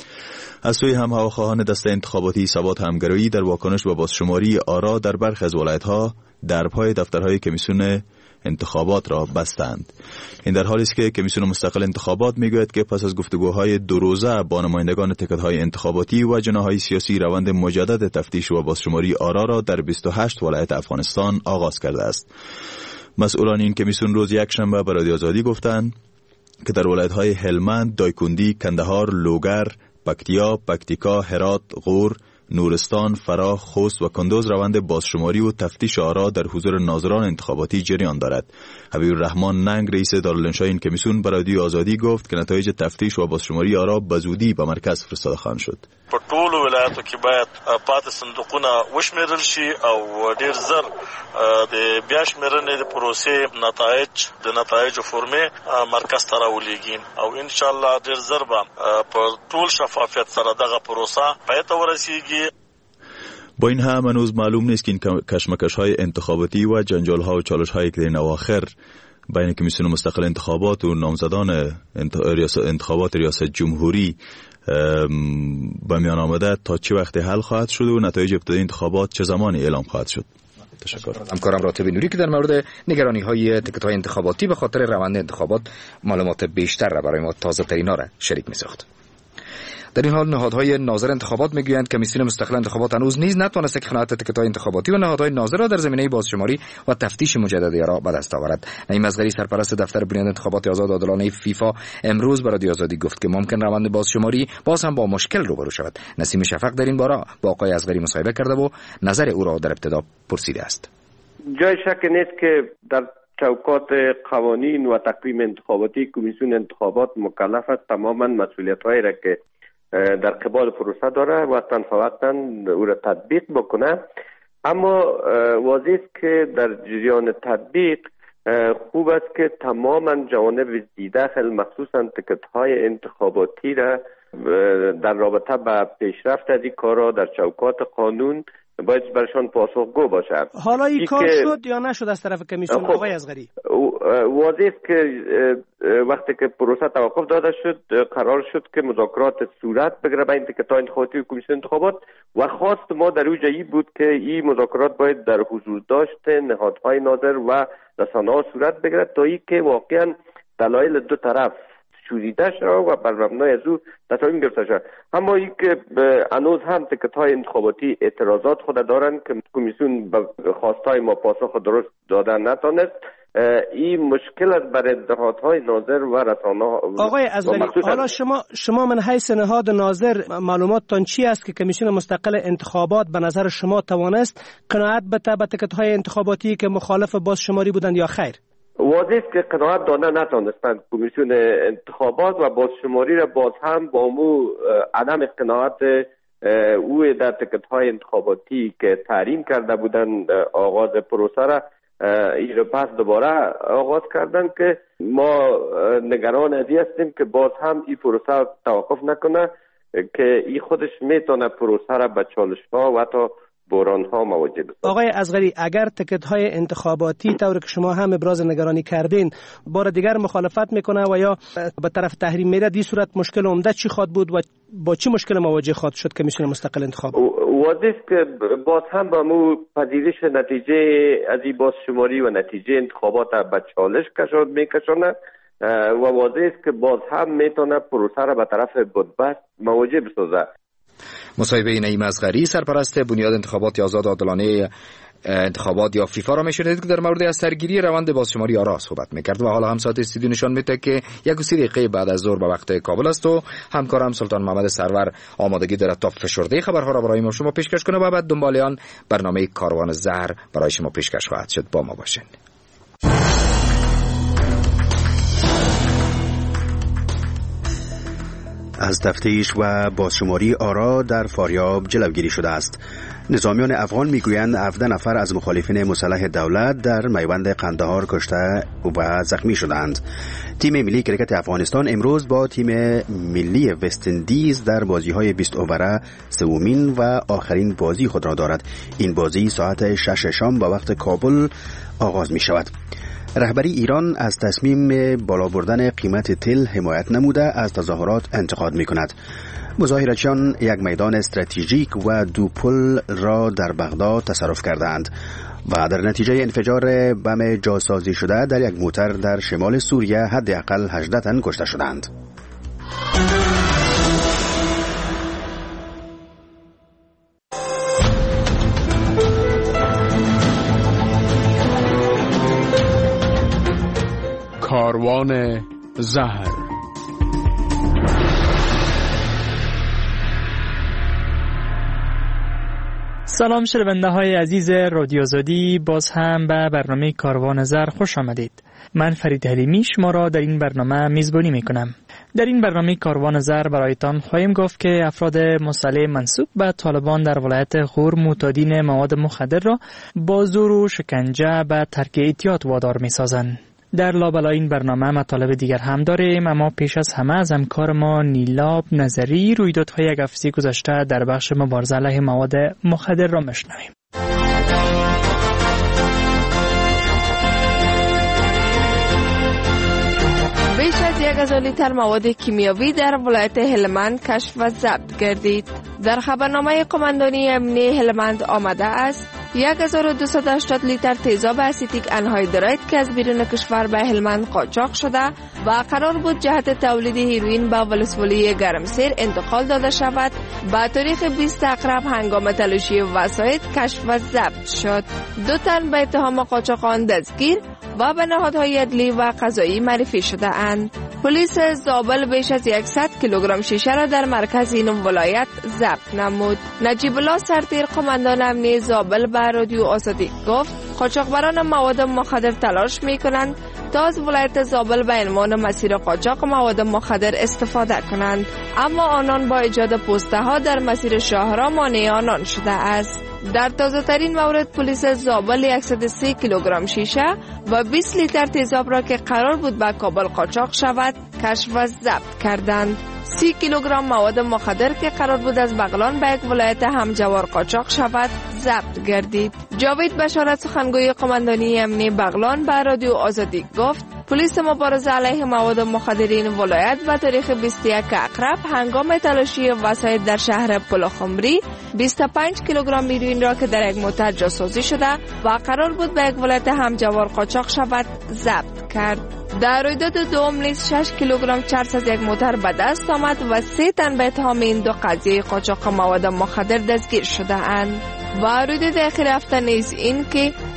از سوی هم هواخواهان دسته انتخاباتی ثبات همگرایی در واکنش به بازشماری آرا در برخی از ولایت‌ها درب‌های دفترهای کمیسیون انتخابات را بستند. این در حالی است که کمیسیون مستقل انتخابات میگوید که پس از گفتگوهای دو روزه با نمایندگان تکت‌های انتخاباتی و جناح‌های سیاسی روند مجدد تفتیش و بازشماری آرا را در بیست و هشت ولایت افغانستان آغاز کرده است. مسئولان این کمیسیون روز یکشنبه به رادیو آزادی گفتند که در ولایت‌های هلمند، دایکندی، کندهار، لوگر، پکتیا، پکتیکا، هرات، غور، نورستان، فراه، خوست و کندوز روند بازشماری و تفتیش آرا در حضور ناظران انتخاباتی جریان دارد. حبیب الرحمن ننگ رئیس دارالانشای این کمیسیون به رادیو آزادی گفت که نتایج تفتیش و بازشماری آرا به زودی به مرکز فرستاده خواهند شد. په ټولو ولایتو کې باید پاتې صندوقونه وشمیرل شي او ډیر زر د بیا شمیرنې د پروسې نتایج د نتایجو فورمې مرکز ته راولېږي او ان شاء الله ډیر زر به په ټول شفافیت سره دغه پروسه پای ته ورسیږي. با این هم هنوز معلوم نیست که این کشمکش‌های انتخاباتی و جنجال‌ها و چالش‌هایی که در اواخر بین کمیسیون مستقل انتخابات و نامزدان انتخابات ریاست جمهوری به میان آمده تا چه وقت حل خواهد شد و نتایج ابتدایی انتخابات چه زمانی اعلام خواهد شد. تشکر. همکارم راتب نوری که در مورد نگرانی‌های تکت‌های انتخاباتی به خاطر روند انتخابات معلومات بیشتر را برای ما تازه ترینا را شریک می‌ساخت. در این حال نهادهای ناظر انتخابات میگویند کمیسیون مستقل انتخابات هنوز نیز نتوانست قناعت تکت‌های انتخاباتی و نهادهای ناظر را در زمینه بازشماری و تفتیش مجدد آرا به دست آورد. نعیم اصغری سرپرست دفتر بنیاد انتخابات آزاد و عادلانه فیفا امروز به رادیو آزادی گفت که ممکن روند بازشماری باز هم با مشکل روبرو شود. نسیم شفق در این باره با آقای اصغری مصاحبه کرده و نظر او را در ابتدا پرسیده است. جای شک نیست که در چوکات قوانین و تقویم انتخاباتی کمیسیون انتخابات مکلف است تماما مسئولیت‌هایی را که در قبال پروسه داره وقتاً فوقتاً او را تطبیق بکنه، اما واضح است که در جریان تطبیق خوب است که تماما جوانب دیده مخصوصاً تکت‌های انتخاباتی را در رابطه با پیشرفت از این کارا در چوکات قانون باید برشان پاسخگو باشد. حالا این کار شد یا نشد از طرف کمیسیون آقای اصغری؟ واضح است که وقتی که پروسه توقف داده شد قرار شد که مذاکرات صورت بگیره بین تکت‌های انتخاباتی و کمیسیون انتخابات و خواست ما در اون جایی بود که این مذاکرات باید در حضور داشت نهادهای ناظر و رسانه‌ها صورت بگیرد تا اینکه واقعا دلایل دو طرف شوریده شد و بر مبنای از او تصمیم گرفته شد. اما این که هنوز هم تکت‌های انتخاباتی اعتراضات خود دارند که کمیسیون به خواستهای ما پاسخ درست دادن نتانست این مشکل است برای نهادهای ناظر و رسانه. آقای ازغری، حالا شما شما من حیث نهاد ناظر معلوماتتان چی است که کمیسیون مستقل انتخابات به نظر شما توانست قناعت بده به تکت‌های انتخاباتی که مخالف بازشماری بودند یا خیر؟ واضح است که قناعت دانه نتوانستند کمیسیون انتخابات و بازشماری را باز هم با مو عدم قناعت او در تکت‌های انتخاباتی که تحریم کرده بودند آغاز پروسه را این رو پس دوباره آغاز کردن که ما نگران ازی هستیم که باز هم این پروسه توقف نکنه که این خودش میتونه پروسه را به چالش ها و حتی بحران ها مواجه بسازه. آقای ازغری، اگر تکت های انتخاباتی طور که شما هم ابراز نگرانی کردین بار دیگر مخالفت میکنه و یا به طرف تحریم میره، دی صورت مشکل عمده چی خواهد بود و با چی مشکل مواجه خواهد شد کمیسیون مستقل انتخابات؟ واضح است که باز هم با مو پذیرش نتیجه از این بازشماری و نتیجه انتخابات به چالش کشاند میکشاند و واضح است که باز هم میتونه پروسه را به طرف بدبست مواجه بسازه. مصاحبه نعیم اصغری، سرپرست بنیاد انتخابات آزاد عادلانه انتخابات یا فیفا را میشنید که در مورد از سرگیری روند بازشماری آرا صحبت میکرد و حالا هم ساعت استودیو نشان میده که یک و سی دقیقه بعد از ظهر به وقت کابل است و همکارم سلطان محمد سرور آمادگی دارد تا فشرده خبرها را برای ما شما پیشکش کنه و بعد دنبال آن برنامه کاروان زهر برای شما پیشکش خواهد شد. با ما باشین. از تفتیش و بازشماری آرا در فاریاب جلوگیری شده است. نظامیان افغان میگویند هفده نفر از مخالفین مسلح دولت در میوند قندهار کشته و زخمی شدند. تیم ملی کرکت افغانستان امروز با تیم ملی وست اندیز در بازی‌های بیست اووره سومین و آخرین بازی خود را دارد. این بازی ساعت شش شام با وقت کابل آغاز می شود. رهبری ایران از تصمیم بالا بردن قیمت تل حمایت نموده از تظاهرات انتقاد می کند. مظاهرچیان یک میدان استراتژیک و دو پل را در بغداد تصرف کردند و در نتیجه انفجار بم جاسازی شده در یک موتر در شمال سوریه حداقل هجده تن کشته شدند. کاروان زهر. سلام شنونده های عزیز رادیو آزادی، باز هم به برنامه کاروان زهر خوش آمدید. من فرید حلیمی شما را در این برنامه میزبانی میکنم. در این برنامه کاروان زهر برایتان خواهیم گفت که افراد مسلح منسوب به طالبان در ولایت غور معتادین مواد مخدر را با زور و شکنجه به ترک اعتیاد وادار میسازند. در لابلای این برنامه مطالب دیگر هم داریم، اما پیش از همه از همکار ما نیلاب نظری رویدادهای یک هفته گذشته در بخش مبارزه علیه مواد مخدر را میشنویم. بیش از یک هزار لیتر مواد کیمیاوی در ولایت هلمند کشف و ضبط گردید. در خبرنامه قماندانی امنیتی هلمند آمده است یک هزار و دویست و هشتاد لیتر تیزاب اسیتیک انهایدراید که از بیرون کشور به هلمند قاچاق شده و قرار بود جهت تولید هیروئین به ولسوالی گرمسیر انتقال داده شود، به تاریخ بیست اکتبر هنگام تلاشی وسایط کشف و ضبط شد. دو تن به اتهام قاچاق آن دستگیر و به نهادهای عدلی و قضایی معرفی شده اند. پلیس زابل بیش از صد کیلوگرم شیشه را در مرکز این ولایت ضبط نمود. نجیب الله سرتیر قماندان امنیتی زابل به رادیو آزادی گفت قاچاقبران مواد مخدر تلاش می‌کنند تا از ولایت زابل به عنوان مسیر قاچاق مواد مخدر استفاده کنند، اما آنان با ایجاد پوسته ها در مسیر شاهراه مانع آنان شده است. در تازه ترین مورد پلیس زابل صد و سی کیلوگرم شیشه و بیست لیتر تیزاب را که قرار بود به کابل قاچاق شود کشف و ضبط کردند. سی کیلوگرم مواد مخدر که قرار بود از بغلان به یک ولایت همجوار قاچاق شود ضبط گردید. جاوید بشارت سخنگوی قماندانی امنیتی بغلان به رادیو آزادی گفت پلیس مبارزه علیه مواد مخدر این ولایت به تاریخ بیست و یک اکتبر هنگام تلاشی وسایط در شهر پلخمری بیست و پنج کیلوگرم هیروئین را که در یک موتر جاسازی شده و قرار بود به یک ولایت همجوار قاچاق شود ضبط کرد. در رویداد دوم نیز شش کیلوگرم چرس از یک موتر به دست آمد و سه تن به اتهام این دو قضیه قاچاق مواد مخدر دستگیر شده اند. و رویداد اخیر هفته نیز این که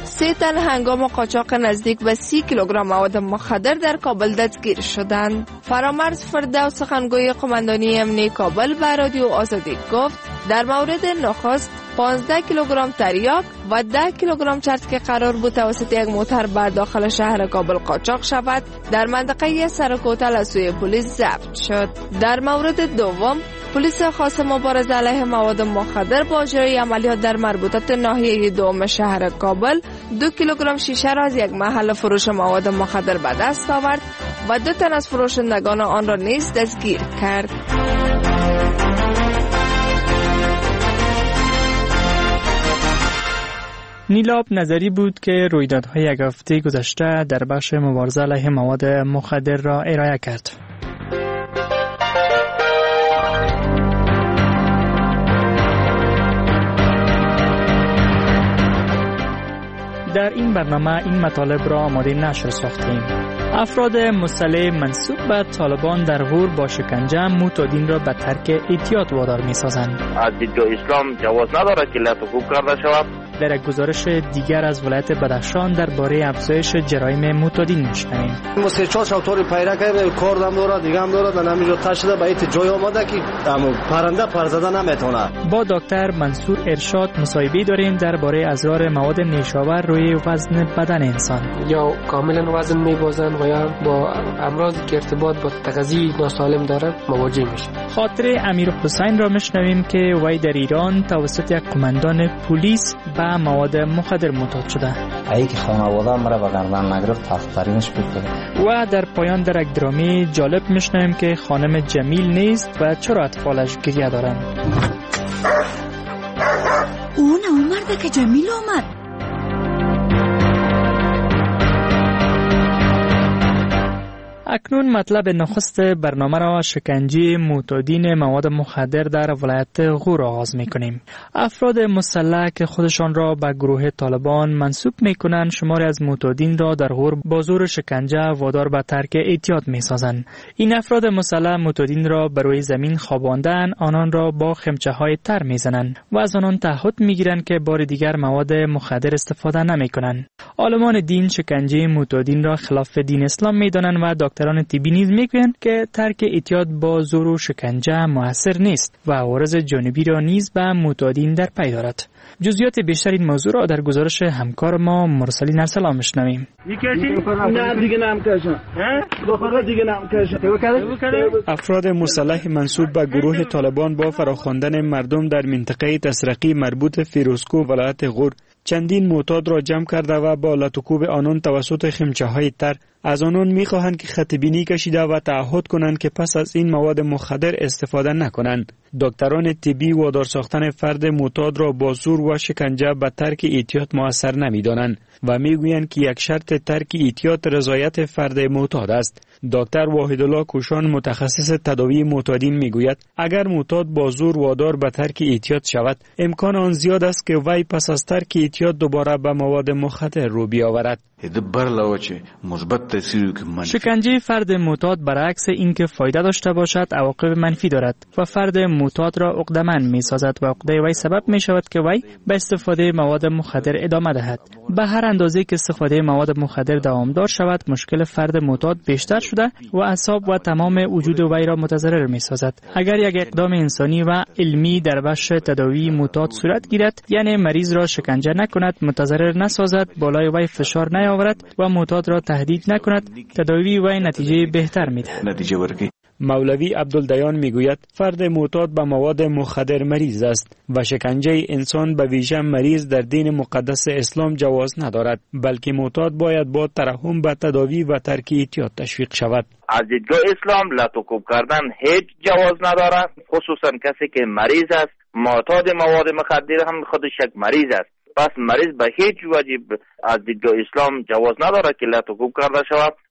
سه تن هنگام قاچاق نزدیک به سی کیلوگرم مواد مخدر در کابل دستگیر شدند. فرامرز فردوس سخنگوی قماندانی امنیتی کابل به رادیو آزادی گفت در مورد نخست پانزده کیلوگرم تریاک و ده کیلوگرم چرت که قرار بود توسط یک موتر بر داخل شهر کابل قاچاق شود در منطقه سرکوتل از سوی پلیس ضبط شد. در مورد دوم پلیس خاص مبارزه علیه مواد مخدر با اجرای عملیات در مربوطات ناحیه دوم شهر کابل دو کیلوگرم شیشه را از یک محل فروش مواد مخدر به دست آورد و دو تن از فروشندگان آن را نیز دستگیر کرد. نیلاب نظری بود که رویدادهای یک هفته گذشته در بخش مبارزه علیه مواد مخدر را ارائه کرد. در این برنامه این مطالب را آماده نشر ساختیم. افراد مسلح منسوب به طالبان در غور با شکنجه معتادین را به ترک احتیاط وادار می‌سازند. از دیدگاه اسلام جواز ندارد که لطف‌گو کرده شود. در یک گزارش دیگر از ولایت بدخشان درباره افزایش جرایم معتادین می‌شنویم. ما سه چهار شاطری پیدا کردیم، کار هم داره، دیگه هم داره، من همینجا تشده به ایت جای آمده که همون پرنده پر زدن نمیتونه. با دکتر منصور ارشاد مصاحبه داریم درباره اضرار مواد نیشابر روی وزن بدن انسان. یا کاملا وزن می‌بازن و یا با امراضی که ارتباط با تغذیه ناسالم داره مواجه میشه. خاطر امیر حسین را میشنویم که وی در ایران توسط یک قماندان پلیس به مواد مخدر معتاد شده. ای که خانواده مرا به گردن نگرفت تفترینش بکنه. و در پایان در یک درامی جالب میشنویم که خانم جمیل نیست و چرا اطفالش گریه دارند. اون اومده که جمیل آمد. اکنون مطلب نخست برنامه را شکنجه معتادین مواد مخدر در ولایت غور آغاز می‌کنیم. افراد مسلح که خودشان را به گروه طالبان منسوب می‌کنند شماری از معتادین را در غور با زور شکنجه وادار به ترک احتیاط می‌سازند. این افراد مسلح معتادین را بر روی زمین خواباندن، آنان را با خمچه‌های تر می‌زنند و از آنان تعهد می‌گیرند که بار دیگر مواد مخدر استفاده نمی‌کنند. عالمان دین شکنجه معتادین را خلاف دین اسلام می‌دانند و دکتران طبی نیز میگویند که ترک اعتیاد با زور و شکنجه موثر نیست و عوارض جانبی را نیز به معتادین در پی دارد. جزئیات بیشتر این موضوع را در گزارش همکار ما مرسلین ارسلان میشنویم. نه دیگه نمی‌کشم. بخوره دیگه نمی‌کشم. افراد مسلح منسوب به گروه طالبان با فراخواندن مردم در منطقه تسرقی مربوط فیروزکو ولایت غور چندین معتاد را جمع کرده و با لطوکوب آنان توسط خمچه‌های تر از آنان می‌خواهند که خط بینی کشیده و تعهد کنند که پس از این مواد مخدر استفاده نکنند. دکتران طبی وادار ساختن فرد معتاد را با زور و شکنجه به ترک احتیاط موثر نمی‌دانند و میگویند که یک شرط ترک احتیاط رضایت فرد معتاد است. دکتر واحدالله کوشان متخصص تداوی معتادین میگوید اگر معتاد با زور وادار به ترک احتیاط شود امکان آن زیاد است که وی پس از ترک احتیاط دوباره به مواد مخدر رو بیاورد. شکنجه فرد معتاد برعکس اینکه فایده داشته باشد عواقب منفی دارد و فرد معتاد را عقده‌مند می‌سازد و عقده وی سبب می‌شود که وی به استفاده مواد مخدر ادامه دهد. به هر اندازه که استفاده مواد مخدر دوامدار شود مشکل فرد معتاد بیشتر شده و اعصاب و تمام وجود وی را متضرر می‌سازد. اگر یک اقدام انسانی و علمی در بخش تداوی معتاد صورت گیرد یعنی مریض را شکنجه نکند، متضرر نسازد، بالای وی فشار نیاورد و معتاد را تهدید نکند، تداوی وی نتیجه بهتر می‌دهد. نتیجه ورکی مولوی عبدالدیان میگوید فرد معتاد به مواد مخدر مریض است و شکنجه انسان به ویژه مریض در دین مقدس اسلام جواز ندارد، بلکه معتاد باید با ترحم به تداوی و ترک احتیاط تشویق شود. از دیدگاه اسلام لطوکوب کردن هیچ جواز ندارد، خصوصا کسی که مریض است. معتاد مواد مخدر هم خودش یک مریض است. پس مریض به هیچ وجه از دیدگاه اسلام جواز ندارد که لطوکوب کرده شود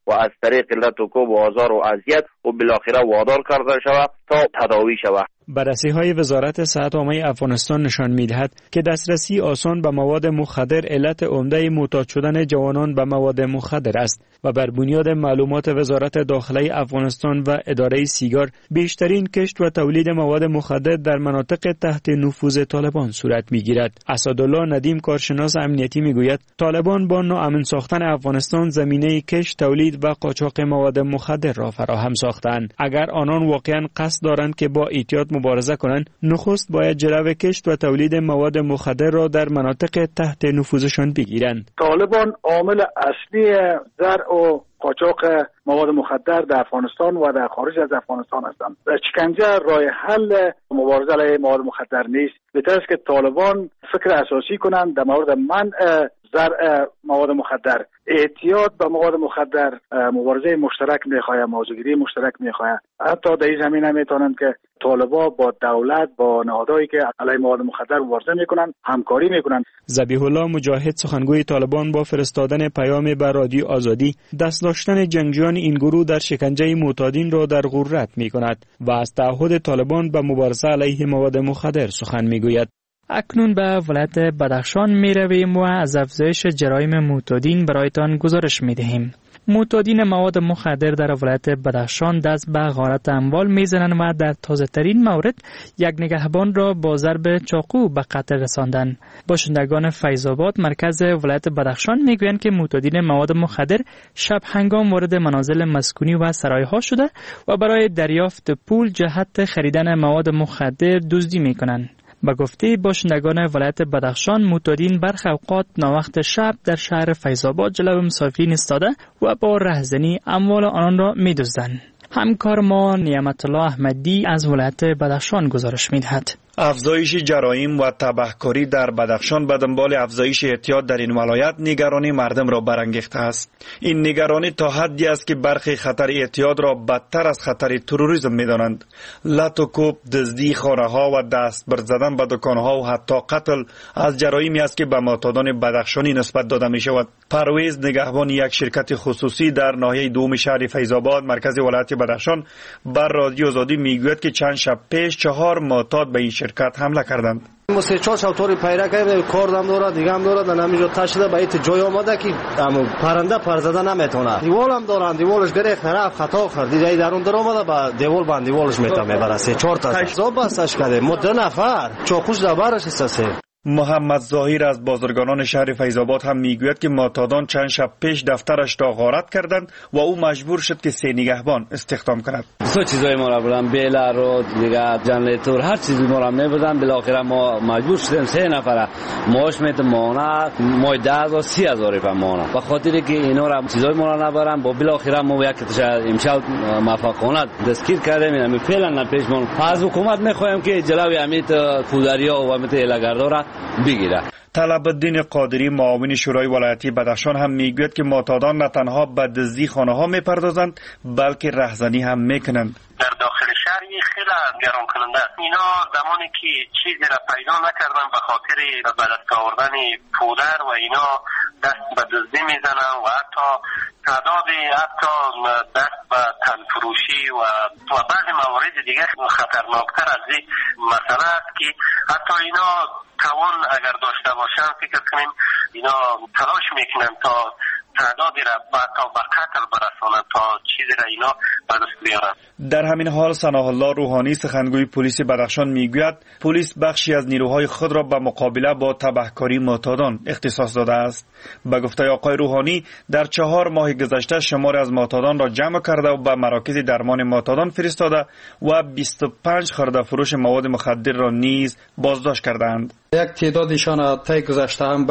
و از طریق علت و کوب و آزار و اذیت و بالاخره وادار کرده شود تا تداوی شود. بررسی‌های وزارت صحت عامه افغانستان نشان می‌دهد که دسترسی آسان به مواد مخدر علت عمده معتاد شدن جوانان به مواد مخدر است و بر بنیاد معلومات وزارت داخله افغانستان و اداره سیگار بیشترین کشت و تولید مواد مخدر در مناطق تحت نفوذ طالبان صورت می‌گیرد. اسدالله ندیم کارشناس امنیتی می‌گوید طالبان با ناامن ساختن افغانستان زمینه کشت، تولید و قاچاق مواد مخدر را فراهم ساختند. اگر آنان واقعاً قصد دارند که با اعتیاد مبارزه کنند، نخست باید جلو کشت و تولید مواد مخدر را در مناطق تحت نفوذشان بگیرند. طالبان عامل اصلی زرع و قاچاق مواد مخدر در افغانستان و در خارج از افغانستان هستند. شکنجه راه حل مبارزه علیه مواد مخدر نیست. بهتر است که طالبان فکر اساسی کنند در مورد منع زرع مواد مخدر. اعتیاد به مواد مخدر مبارزه مشترک میخواهد، موضوعگیری مشترک میخواهد. حتی در این زمینه میتونند که طالبان با دولت، با نهادهایی که علیه مواد مخدر مبارزه میکنند همکاری میکنند. ذبیح الله مجاهد سخنگوی طالبان با فرستادن پیام به رادیو آزادی دست داشتن جنگجویان این گروه در شکنجه معتادین را در غرت میکند و از تعهد طالبان به مبارزه علیه مواد مخدر سخن میگوید. اکنون به ولایت بدخشان می رویم و از افزایش جرایم معتادین برایتان گزارش می دهیم. معتادین مواد مخدر در ولایت بدخشان دست به غارت اموال می زنند و در تازه ترین مورد یک نگهبان را با ضرب چاقو به قتل رساندند. باشندگان فیض‌آباد مرکز ولایت بدخشان می گویند که معتادین مواد مخدر شب هنگام وارد منازل مسکونی و سرایها شده و برای دریافت پول جهت خریدن مواد مخدر دزدی می کنند. با گفته باشندگان ولایت بدخشان، معتادین برخی اوقات ناوقت شب در شهر فیض‌آباد جلو مسافرین ایستاده و با رهزنی اموال آنان را می‌دزدند. همکار ما نعمت الله احمدی از ولایت بدخشان گزارش می‌دهد. افزایش جرایم و تبهکاری در بدخشان به دنبال افزایش اعتیاد در این ولایت نگرانی مردم را برانگیخته است. این نگرانی تا حدی است که برخی خطر اعتیاد را بدتر از خطر تروریسم می‌دانند. لط و کوب، دزدی خانه‌ها و دست بر زدن به دکان‌ها و حتی قتل از جرایمی است که به معتادان بدخشانی نسبت داده می‌شود. پرویز نگهبان یک شرکت خصوصی در ناحیه دوم شهر فیض‌آباد مرکز ولایت بدخشان بر رادیو آزادی می‌گوید که چند شب پیش چهار معتاد به این شرکت حمله کردند. ما سه چهار شوتوری پیدا کردیم، کاردم داره، دیگه هم داره، در همینجا تاشیده به ایت جای آمده که امو پرنده پر زدن نمیتونه. دیوال هم دارن، دیوالش گرفت طرف خطا کرد، دیگه درون در اومده با دیوال بند دیوالش میتونه میبره. سه چهار تا حساب بسش کرده، ما دو نفر چاقوش دبرش است. محمد ظاهر از بازرگانان شهر فیض‌آباد هم میگوید که معتادان چند شب پیش دفترش را غارت کردند و او مجبور شد که سه نگهبان استخدام کند. سه چیزای ما را بردن، بیل رو دیگه جنریتور هر چیزی ما را میبردن. بالاخره ما مجبور شدیم سه نفره معاش میتم ماهانه مای ده هزار سی هزار روپیه ماهانه. به خاطر که اینا را چیزای ما را نبرن با بالاخره ما یک امشب موفقانه دستگیر کردیم. یعنی فعلا پیش ما از حکومت میخوایم که جلوی امیت کودریا و امیت الگردارا بگیره. طلب الدین قادری معاون شورای ولایتی بدخشان هم میگوید که معتادان نه تنها به دزدی خانه ها میپردازند بلکه رهزنی هم میکنند. در داخل شهر خیلی گران کننده است. اینا زمانی که چیزی را پیدا نکردن به خاطر به دست آوردن پودر و اینا دست به دزدی میزنن و حتی تعداد حتی دست به تنفروشی و و بعضی موارد دیگه خطرناکتر از این مسئله است که حتی اینا توان اگر داشته باشن فکر کنیم اینا تلاش میکنن تا تعدادی را تا به قتل برسانند تا چیزی را اینا به دست بیارن. در همین حال ثناء الله روحانی سخنگوی پلیس بدخشان میگوید پلیس بخشی از نیروهای خود را به مقابله با تبهکاری معتادان اختصاص داده است. به گفته آقای روحانی در چهار ماه گذشته شمار از معتادان را جمع کرده و به مراکز درمان معتادان فرستاده و بیست و پنج خرده فروش مواد مخدر را نیز بازداشت کردند. یک تعدادشان طی گذشته هم به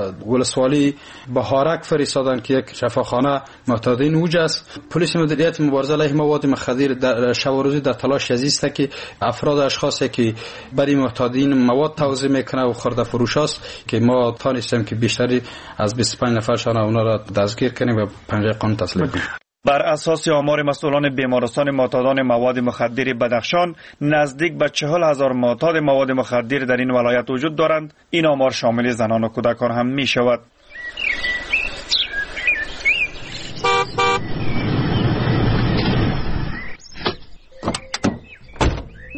ولسوالی بهارک فرستادن که یک شفاخانه معتادین اوج است. پلیس مدیریت مبارزه علیه مواد مخدر در شب و روزی در تلاش است که افراد اشخاصی که برای معتادین مواد توزیع میکنه و خرده فروش است که ما تانستیم که بیشتری از بیست و پنج نفرشان اونا را دستگیر کنیم و پنجه قانون تسلیم کنیم. بر اساس آمار مسئولان بیمارستان معتادان مواد مخدر بدخشان نزدیک به چهل هزار معتاد مواد مخدر در این ولایت وجود دارند. این آمار شامل زنان و کودکان هم می شود.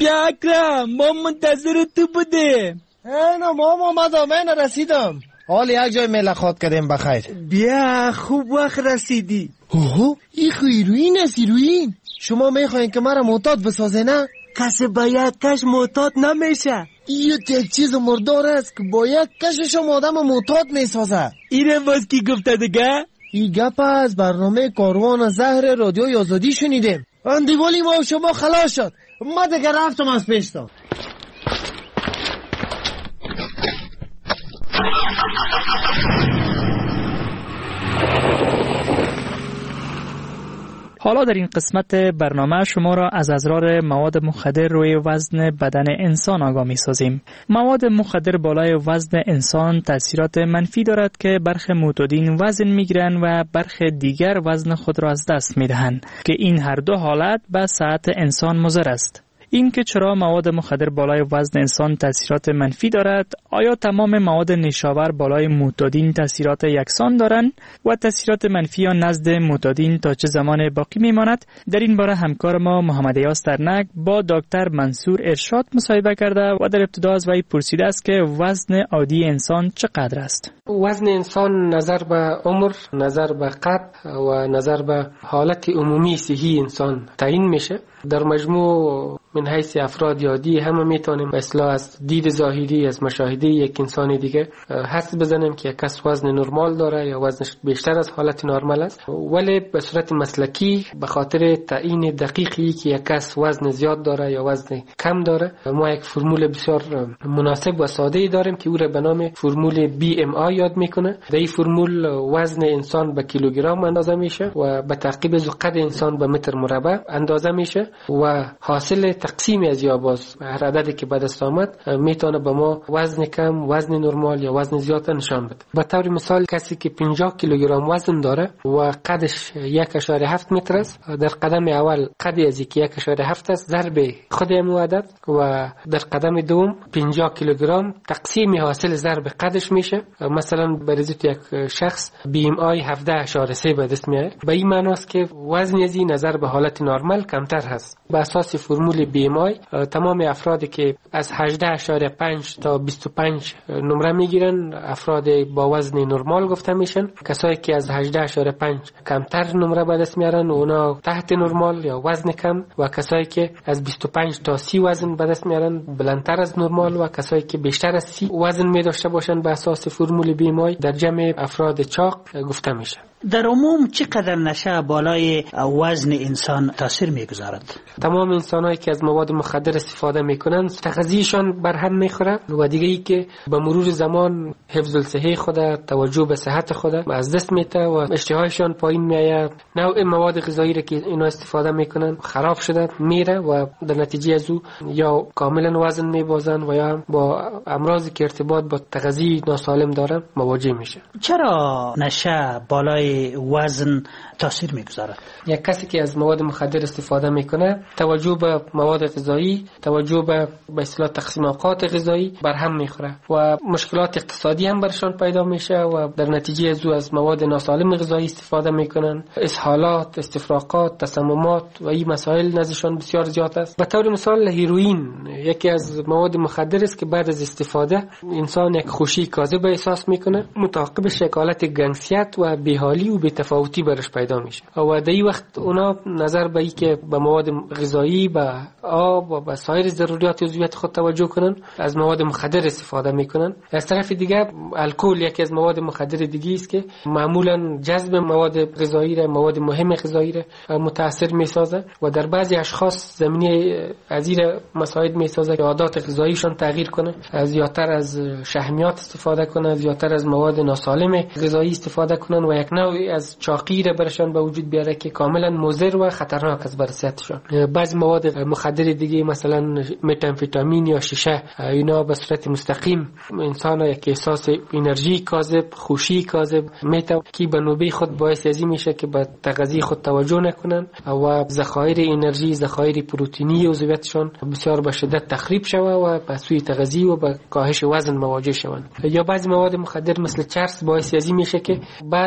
بیا اکرم، ما منتظر تو بودیم. اینا ما آمدم، من رسیدم. حال یک جای ملاقات کردیم بخیر. بیا خوب وقت رسیدی. اوه این خیروین است ایروین. شما میخواین که مرا معتاد بسازه نه؟ کسی با یک کش معتاد نمیشه. این یک چیز مردار است که با یک کشش آدم معتاد میسازه. اینه باز کی گفته دیگه؟ این گپ از برنامه کاروان زهر رادیوی آزادی شنیدیم. اندیوالی ما و شما خلاص شد. ما دیگه رفتم از پیشتان. حالا در این قسمت برنامه شما را از اضرار مواد مخدر روی وزن بدن انسان آگاه می سازیم. مواد مخدر بالای وزن انسان تاثیرات منفی دارد که برخی معتادین وزن می گیرند و برخی دیگر وزن خود را از دست می دهند که این هر دو حالت به صحت انسان مضر است. این که چرا مواد مخدر بالای وزن انسان تاثیرات منفی دارد، آیا تمام مواد نشاور بالای معتادین تاثیرات یکسان دارند و تاثیرات منفی آن نزد معتادین تا چه زمان باقی میماند؟ در این باره همکار ما محمد ایاس ترنک با دکتر منصور ارشاد مصاحبه کرده و در ابتدا از وی پرسیده است که وزن عادی انسان چقدر است؟ وزن انسان نظر به عمر، نظر به قد و نظر به حالت عمومی صحی انسان تعیین میشه. در مجموع من حیث افراد عادی همه میتونیم به اصطلاح از دید ظاهری از مشاهده یک انسان دیگه حدس بزنیم که یک کس وزن نرمال داره یا وزنش بیشتر از حالت نرمال است، ولی به صورت مسلکی به خاطر تعیین دقیقی که یک کس وزن زیاد داره یا وزن کم داره ما یک فرمول بسیار مناسب و ساده ای داریم که او را به نام فرمول بی ام آی یاد میکنه. در این فرمول وزن انسان به کیلوگرم اندازه میشه و به تعقیب از قد انسان به متر مربع اندازه میشه و حاصل تقسیم از یا باز هر عددی که به دست آمد میتونه به ما وزن کم، وزن نرمال یا وزن زیاد نشان بده. به طور مثال کسی که پنجاه کیلوگرم وزن داره و قدش یک اشاره هفت متر است، در قدم اول قدی از یک اشاره هفت است ضرب خود این عدد و در قدم دوم پنجاه کیلوگرم تقسیم حاصل ضرب قدش میشه. مثلا برزیت یک شخص بی ام آی هفده اشاره سه به دست میاره. به این معنی است که وزن از این نظر به حالت نرمال کمتر هست. به اساس فرمول بی ام آی تمام افرادی که از هجده اشاره پنج تا بیست و پنج نمره میگیرن افراد با وزن نرمال گفته میشن. کسایی که از هجده اشاره پنج کمتر نمره به دست میارن اونا تحت نرمال یا وزن کم، و کسایی که از بیست و پنج تا سی وزن به دست میارن بلندتر از نرمال، و کسایی که بیشتر از سی وزن می داشته باشن به اساس فرمول بی ام آی در جمع افراد چاق گفته میشه. در عموم چقدر نشه بالای وزن انسان تاثیر میگذارد؟ تمام انسانایی که از مواد مخدر استفاده میکنن تغذیهشان بر هم میخوره و دیگه ای که به مرور زمان حفظ الصحه خود، توجه به صحت خود از دست میده و اشتهایشان پایین میاد. نوع مواد غذایی را که اینا استفاده میکنن خراب شده میره و در نتیجه از او یا کاملا وزن میبازن و یا با امراضی که ارتباط با تغذیه ناسالم دارن مواجه میشه. چرا نشه بالای وزن تاثیر میگذارد؟ یک کسی که از مواد مخدر استفاده میکنه توجه به مواد غذایی، توجه به به اصطلاح تقسیم اوقات غذایی بر هم میخوره و مشکلات اقتصادی هم برشان پیدا میشه و در نتیجه از از مواد ناسالم غذایی استفاده میکنن. اسهالات، استفراغات، تسممات و این مسائل نزدشان بسیار زیاد است. به طور مثال هیروئین یکی از مواد مخدر است که بعد از استفاده انسان یک خوشی کاذب احساس میکنه، متعاقبش یک حالت گنگسیت و بی‌حالی و بی‌تفاوتی برش پیدا میشه و در این وقت اونا نظر به این که به مواد غذایی، به آب و به سایر ضروریات عضویت خود توجه کنن از مواد مخدر استفاده میکنن. از طرف دیگه الکل یکی از مواد مخدر دیگه است که معمولا جذب مواد غذایی را، مواد مهم غذایی را متاثر میسازه و در بعضی اشخاص زمینه از این مساعد میسازه که عادات غذاییشان تغییر کنه، زیادتر از شحمیات استفاده کنه، زیادتر از مواد ناسالم غذایی استفاده کنن و یک نوعی از چاقی را برشان به وجود بیاره که کاملا مضر و خطرناک است برای صحتشان. بعضی مواد مخدر دیگه مثلا متامفتامین یا شیشه اینا به صورت مستقیم انسان را یک احساس انرژی کاذب، خوشی کاذب میته که به نوبه خود باعث ازی میشه که به تغذیه خود توجه نکنن و ذخایر انرژی، ذخایر پروتئینی عضویتشان بسیار به شدت تخریب شوه و به سوی تغذیه و به کاهش وزن مواجه شوند. یا بعضی مواد مخدر مثل چرس باعث ازی میشه که بعد از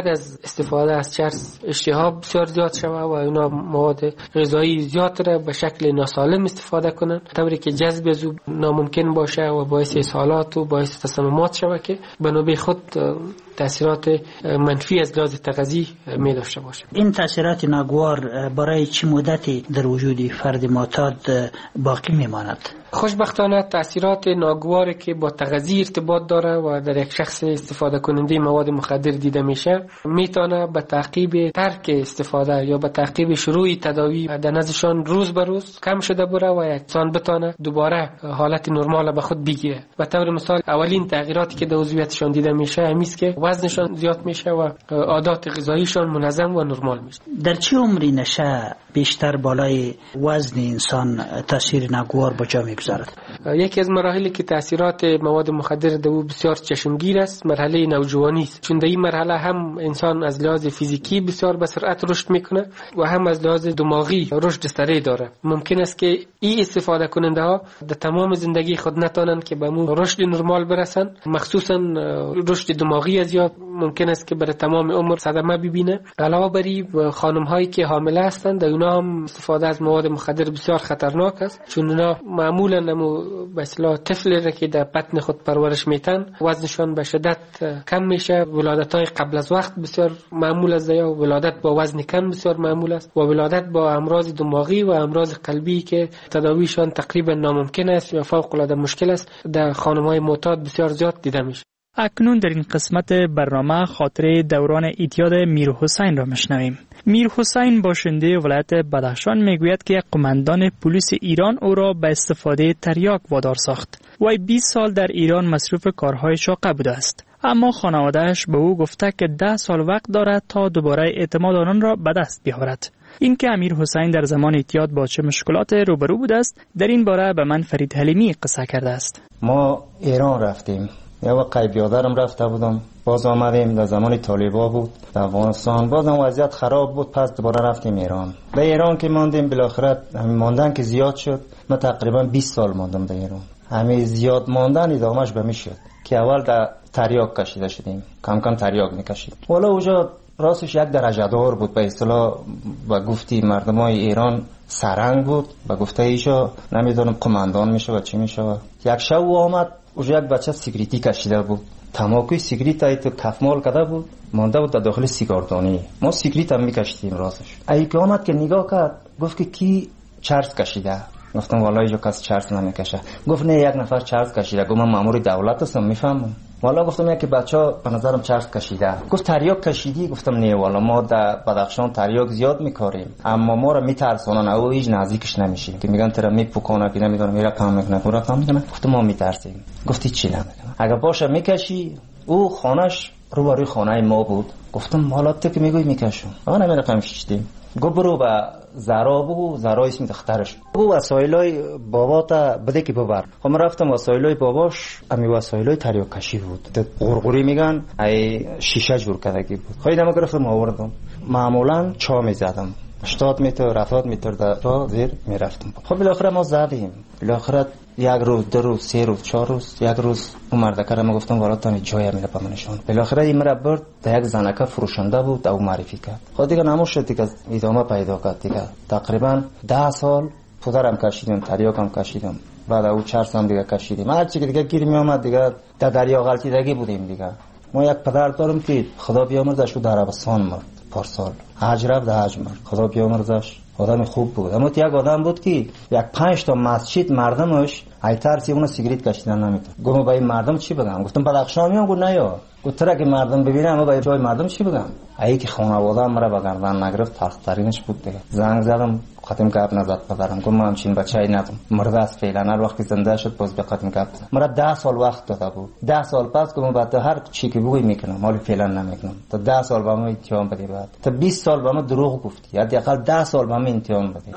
استفاده از چرس اشتها بسیار زیاد شوه و اونا مواد غذایی زیاد را به شکل ناسالم استفاده کنن، طوری که جذب از ناممکن باشه و باعث اسهالات و باعث تصممات شوه که به نوبه خود تاثیرات منفی از لحاظ تغذی می داشته باشه. این تاثیرات ناگوار برای چه مدتی در وجود فرد معتاد باقی میماند؟ خوشبختانه تاثیرات ناگواری که با تغذیه ارتباط داره و در یک شخص استفاده کننده مواد مخدر دیده میشه میتونه به تعقیب ترک استفاده یا به تعقیب شروع تداوی در نزدشان روز به روز کم شده بره و یک انسان بتونه دوباره حالت نرمال به خود بگیره. به طور مثال اولین تغییراتی که در عضویتشان دیده میشه همیست که وزنشان زیاد میشه و عادات غذاییشان منظم و نرمال میشه. در چه عمری نشه بیشتر بالای وزن انسان تاثیر ناگوار با جا میگذارد؟ یکی از مراحلی که تاثیرات مواد مخدر در او بسیار چشمگیر است مرحله نوجوانی است، چون در این مرحله هم انسان از لحاظ فیزیکی بسیار به سرعت رشد میکنه و هم از لحاظ دماغی رشد سریع داره. ممکن است که این استفاده کننده ها در تمام زندگی خود نتونن که به مو رشد نرمال برسن، مخصوصا رشد دماغی زیاد ممکن است که برای تمام عمر صدمه ببینه. علاوه بر این خانم هایی که حامله هستند اونا هم استفاده از مواد مخدر بسیار خطرناک است، چون اونا معمولا نمو به اصطلاح طفلی را که در بطن خود پرورش میتن وزنشان به شدت کم میشه. ولادت های قبل از وقت بسیار معمول است یا ولادت با وزن کم بسیار معمول است و ولادت با امراض دماغی و امراض قلبی که تداویشان تقریبا ناممکن است یا فوق العاده مشکل است در خانم های معتاد بسیار زیاد دیده میشه. اکنون در این قسمت برنامه خاطره دوران اعتیاد میر حسین را میشنویم. میر حسین باشنده ولایت بدخشان میگوید که قماندان پلیس ایران او را به استفاده تریاک وادار ساخت. وی بیست سال در ایران مصروف کارهای شاقه بوده است، اما خانواده‌اش به او گفته که ده سال وقت دارد تا دوباره اعتماد آنان را به دست بیاورد. اینکه امیر حسین در زمان اعتیاد با چه مشکلات روبرو بوده است در این باره به من فرید حلیمی قصه کرده است. ما ایران رفتیم، یا وقتی بیادرم رفته بودم، باز آمدیم در زمان طالبا بود در افغانستان، باز هم وضعیت خراب بود، پس دوباره رفتیم ایران. در ایران که ماندیم بالاخره همین ماندن که زیاد شد، من تقریبا بیست سال ماندم در ایران. همین زیاد ماندن ادامهش به می شد که اول در تریاک کشیده شدیم، کم کم تریاک میکشید. والا اونجا راستش یک درجه دار بود، به اصطلاح با گفتی مردمای ایران سرنگ بود، با گفته ایشا نمیدونم قماندان میشه و چی میشه. یک شب آمد اونجا یک بچه سیگریتی کشیده بود، تماکوی سیگریت ای تو کفمال کرده بود، مانده بود در داخل سیگاردانی. ما سیگریت هم میکشیدیم راستش. ای که آمد که نگاه کرد گفت که کی چرس کشیده؟ گفتم والا اینجا کس چرس نمیکشه. گفت نه یک نفر چرس کشیده. گفتم من مامور دولت هستم میفهمم. والا گفتم یکی بچه به نظرم چرس کشیده. گفت تریاک کشیدی؟ گفتم نه والا ما در بدخشان تریاک زیاد میکاریم، اما ما رو میترسونن او هیچ نزدیکش نمیشیم که میگن ترا میپکونه که نمیدونم میره پام میکنه اون رقم میکنه. گفتم ما میترسیم. گفتی چی نمیکنه؟ اگه باشه میکشی. او خانش روبروی خانه ما بود. گفتم حالا تو که میگوی میکشم، ما نمیرقم شیشتیم. گفت برو به زرا بگو، زرا اسم دخترش بگو وسایلای بابا تا بده که ببر. خب من رفتم وسایلای باباش، امی وسایلای تریاک کشی بود، قرقوری میگن، ای شیشه جور کردگی بود. خیلی گرفتم آوردم، معمولا چا میزدم هشتاد متر هفتاد متر در راه زیر میرفتم. خب بالاخره ما زدیم، بالاخره یک روز دو روز سه روز چهار روز یک روز اون مردکه را ما گفتم والا تا جای میره به منشون. بالاخره این مرا برد در یک زنکه فروشنده بود او معرفی کرد. خود دیگه نموشد دیگه ادامه پیدا کرد دیگه. تقریبا ده سال پودرم کشیدم، تریاکم کشیدم، بعد او چرس هم دیگه کشیدیم. هر چی که دیگه گیر می اومد دیگه در دریا غلطیدگی بودیم دیگه. ما یک پدر دارم که خدا بیامرزش در عربستان مرد پارسال، حج رفت در حج مرد، خدا بیامرزش آدم خوب بود. اما یک آدم بود که یک پنج تا مسجد مردمش ای ترسی اون سیگریت کشیدن نمیتونه. گفتم با این مردم چی بگم؟ گفتم بدخشانیام. گفت نه یا گفت ترا که مردم ببینه اما با جای مردم چی بگم؟ ای که خانواده مرا به گردن نگرفت تلخترینش بود دیگه. زنگ زدم ختم گپ نزد پدرم. گفت من همچین بچه‌ای ندارم، مرده است فعلا، هر وقتی زنده شد باز به ختم گپ. مرا ده سال وقت داده بود. ده سال پس گفتم بعد هر چی که بگوی میکنم، ولی فعلا نمیکنم. تا ده سال با من اتهام بدی، بعد تا بیست سال با من دروغ گفتی، حداقل ده سال با من اتهام بدی.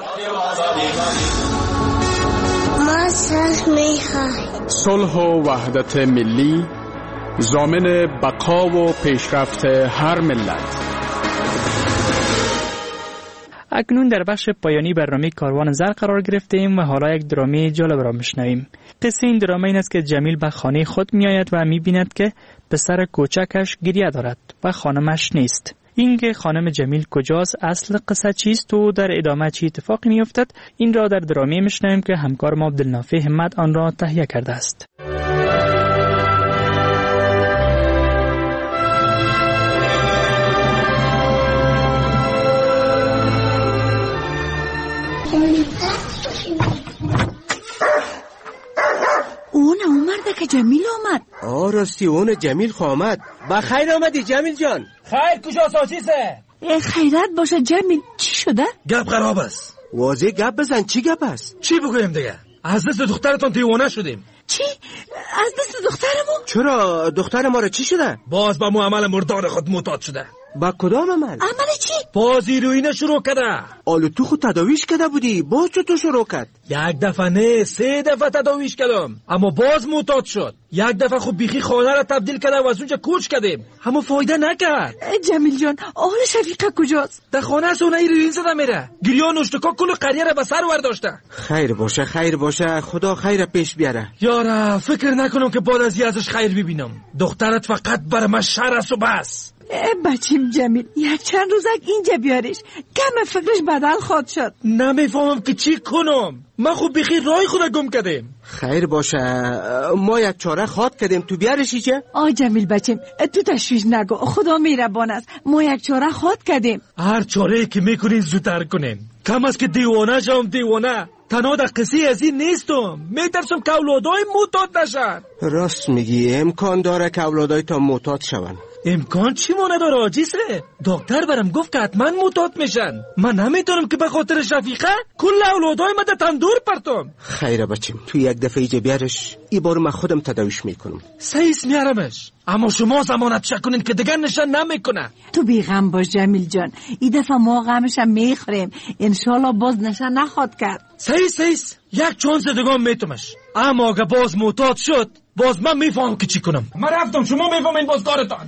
ما صلح میخواهیم. صلح و وحدت ملی ضامن بقا و پیشرفت هر ملت. اکنون در بخش پایانی برنامه کاروان زر قرار گرفتیم و حالا یک درامه جالب را میشنویم. قصه این درامه این است که جمیل به خانه خود میآید و میبیند که پسر کوچکش گریه دارد و خانمش نیست. اینکه خانم جمیل کجاست، اصل قصه چیست و در ادامه چی اتفاقی میافتد، این را در درامه میشنویم که همکار ما عبدالنافع همت آن را تهیه کرده است. اون اومده که جمیل آمد. آه راستی اون جمیل خو آمد. با خیر آمدی جمیل جان. خیر کجاست آسیسه؟ خیرت باشه جمیل، چی شده؟ گپ خراب است. واضح گپ بزن، چی گپ است؟ چی بگویم دیگه؟ از دست دخترتون دیوانه شدیم. چی؟ از دست دخترمو؟ چرا دختر ما را چی شده؟ باز با مو عمل مردار خود معتاد شده. با کدام عمل؟ عمل چی؟ باز هیروئین شروع کرده. آلو تو خود تداویش کرده بودی، باز تو شروع کرد؟ یک دفعه نه، سه دفعه تداویش کردم، اما باز معتاد شد. یک دفعه خود بیخی خانه را تبدیل کرده و از اونجا کوچ کردیم، اما فایده نکرد. جمیل جان آل شفیقه کجاست؟ در خانه سونه هیروئین زده میره. گریان نشتکا کل قریه را به سر ورداشته. خیر باشه خیر باشه، خدا خیر پیش بیاره. یارا فکر نکنم که بعد از ازش خیر ببینم. دخترت فقط بر من شر است و بس. بچیم جمیل یک چند روزک اینجا بیارش، کم فکرش بدل خواد شد. نمیفهمم که چی کنم، من خوب بخیر رای خود گم کردیم. خیر باشه ما یک چاره خواد کردیم، تو بیارشی چه؟ آ جمیل بچیم تو تشویش نگو، خدا میربان است، ما یک چاره خواد کردیم. هر چاره که میکنین زودتر کنین، کم از که دیوانه شم دیوانه. تنها در قصه از این نیستم، میترسم که اولادای معتاد نشن. راست میگی، امکان داره که اولادای تا معتاد شون. امکان چی مونه داره عاجزه؟ دکتر برام گفت که حتما معتاد میشن. من نمیتونم که به خاطر شفیقه کل اولادای من در تندور پرتم. خیره بچیم تو یک دفعه ایجا بیارش، ای بار من خودم تداویش میکنم. سیس میارمش، اما شما زمانت چکنین که دیگر نشن نمیکنه. تو بیغم باش جمیل جان، ای دفعه ما غمشم میخوریم، انشالله باز نشن نخواد کرد. سیس سیس یک چانس دیگه میتمش، اما اگه باز معتاد شد باز من میفهم که چی کنم. من رفتم، شما میفهمین باز کارتان.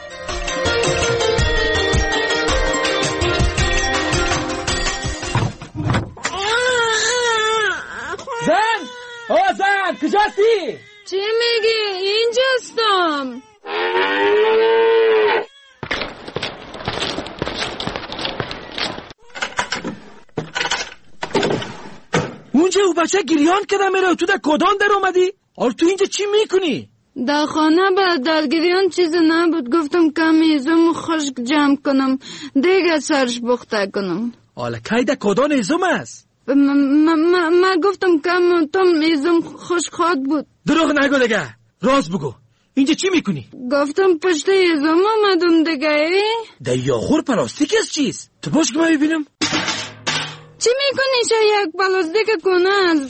زن آ زن کجاستی؟ چی میگی؟ اینجاستم. اونجا او بچه گریان کده میره، تو در کدان در اومدی؟ آر تو اینجا چی میکنی؟ در خانه با درگریان چیز نبود، گفتم کمی ایزم خشک جمع کنم دیگه سرش بخته کنم. حالا کی در کدان ایزم است؟ من گفتم کم تم ایزم خشک خواد بود. دروغ نگو دیگه، راست بگو، اینجا چی میکنی؟ گفتم پشت ایزم آمدم دیگه. در یاخور پلاستیک از چیز؟ تو باش که من ببینم. چی میکنی شا یک پلاستیک کنن؟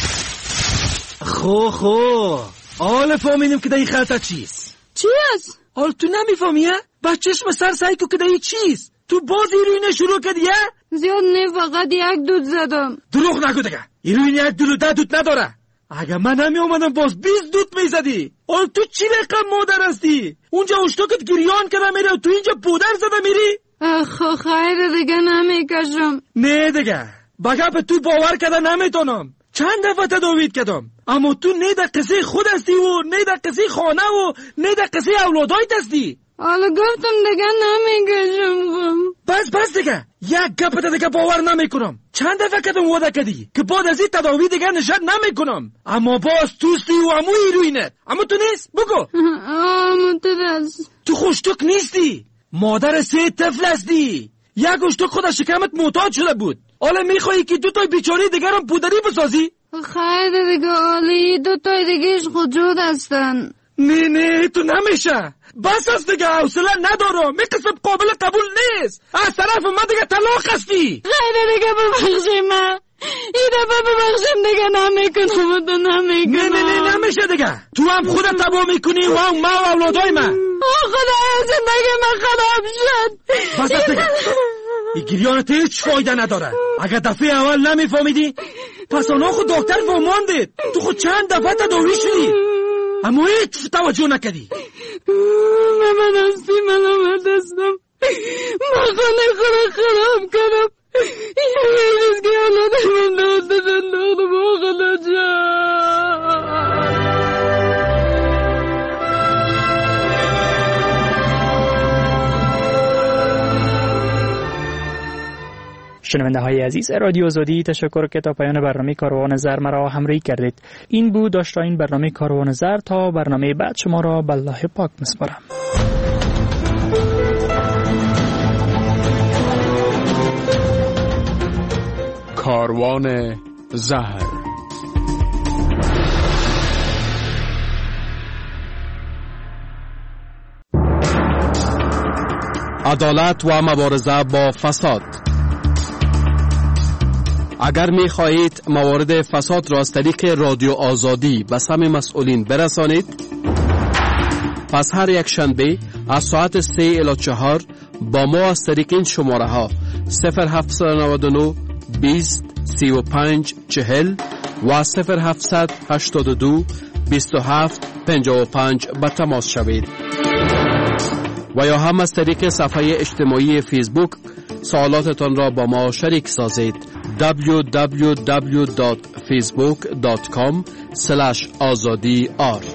خو خو آل فهمیدم که دایی خلطه چیست. چی است؟ آل تو نمیفهمیه؟ با چشم سر سعی کو که دایی چیست. تو باز ایروینه شروع کردیه؟ زیاد نه، فقط یک دود زدم. دروغ نگو دیگه، ایروین یک دود و ده دود نداره. اگه من نمی اومدم باز بیست دود میزدی. آل تو چی رقم مادر هستی؟ اونجا اشتاکت گریان کرده میره و تو اینجا پودر زده میری؟ خو خیر دیگه نمیکشم. نه دیگه بگه به تو باور کرده نمیتونم. چند دفعه تداویت کردم، اما تو نه در قصه خود هستی و نه در قصه خانه و نه در قصه اولادایت هستی. حالا گفتم دیگه نمیکشم. بس بس دیگه، یک گپت دیگه باور نمیکنم. چند دفعه کدوم وعده کردی که بعد از این تداوی دیگه نشد نمیکنم، اما باز توستی و امو ایروینت. اما تو نیست بگو. اما تو دست تو خوشتک نیستی، مادر سه طفل هستی. یک اشتک خود از شکمت معتاد شده بود، حالا میخوایی که دو تای بیچاره دیگر هم پودری بسازی؟ خیر دیگه آلی دو تای دیگهش خود جود هستن. نه نه تو نمیشه، بس است دیگه، حوصله ندارم، میقسم قابل قبول نیست. از طرف من دیگه طلاق هستی. خیر دیگه ببخشی من، این دفعه ببخشیم دیگه نمیکنم و تو نمیکنم. نه نه نه نمیشه دیگه، تو هم خودت تباه میکنی و هم ما و اولادای من. خدا زندگی من خراب شد. بس است دیگه، این گریانت هیچ فایده نداره. اگر دفعه اول نمیفهمیدی پس آنها خود دکتر فهماندید، تو خود چند دفعه تداوی شدی اما هیچ توجه نکردی. من هستی ملامت هستم، من خانه خود خراب کردم. یه روز که اولاد من دست دنداغ با خدا جان. شنونده های عزیز رادیو آزادی، تشکر که تا پایان برنامه کاروان زر مرا همراهی کردید. این بود داشته این برنامه کاروان زر. تا برنامه بعد شما را به الله پاک میسپارم. کاروان زهر. عدالت و مبارزه با فساد. اگر می خواهید موارد فساد را از طریق رادیو آزادی به سمع مسئولین برسانید، پس هر یک شنبه از ساعت سه الی چهار با ما از طریق این شماره ها صفر هفت نه نه بیست سی و پنج چهل و صفر هفت هشتاد و دو بیست و هفت پنجاه و پنج به تماس شوید و یا هم از طریق صفحه اجتماعی فیسبوک سوالاتتان را با ما شریک سازید. دبلیو دبلیو دبلیو دات فیسبوک دات کام اسلش آزادی آر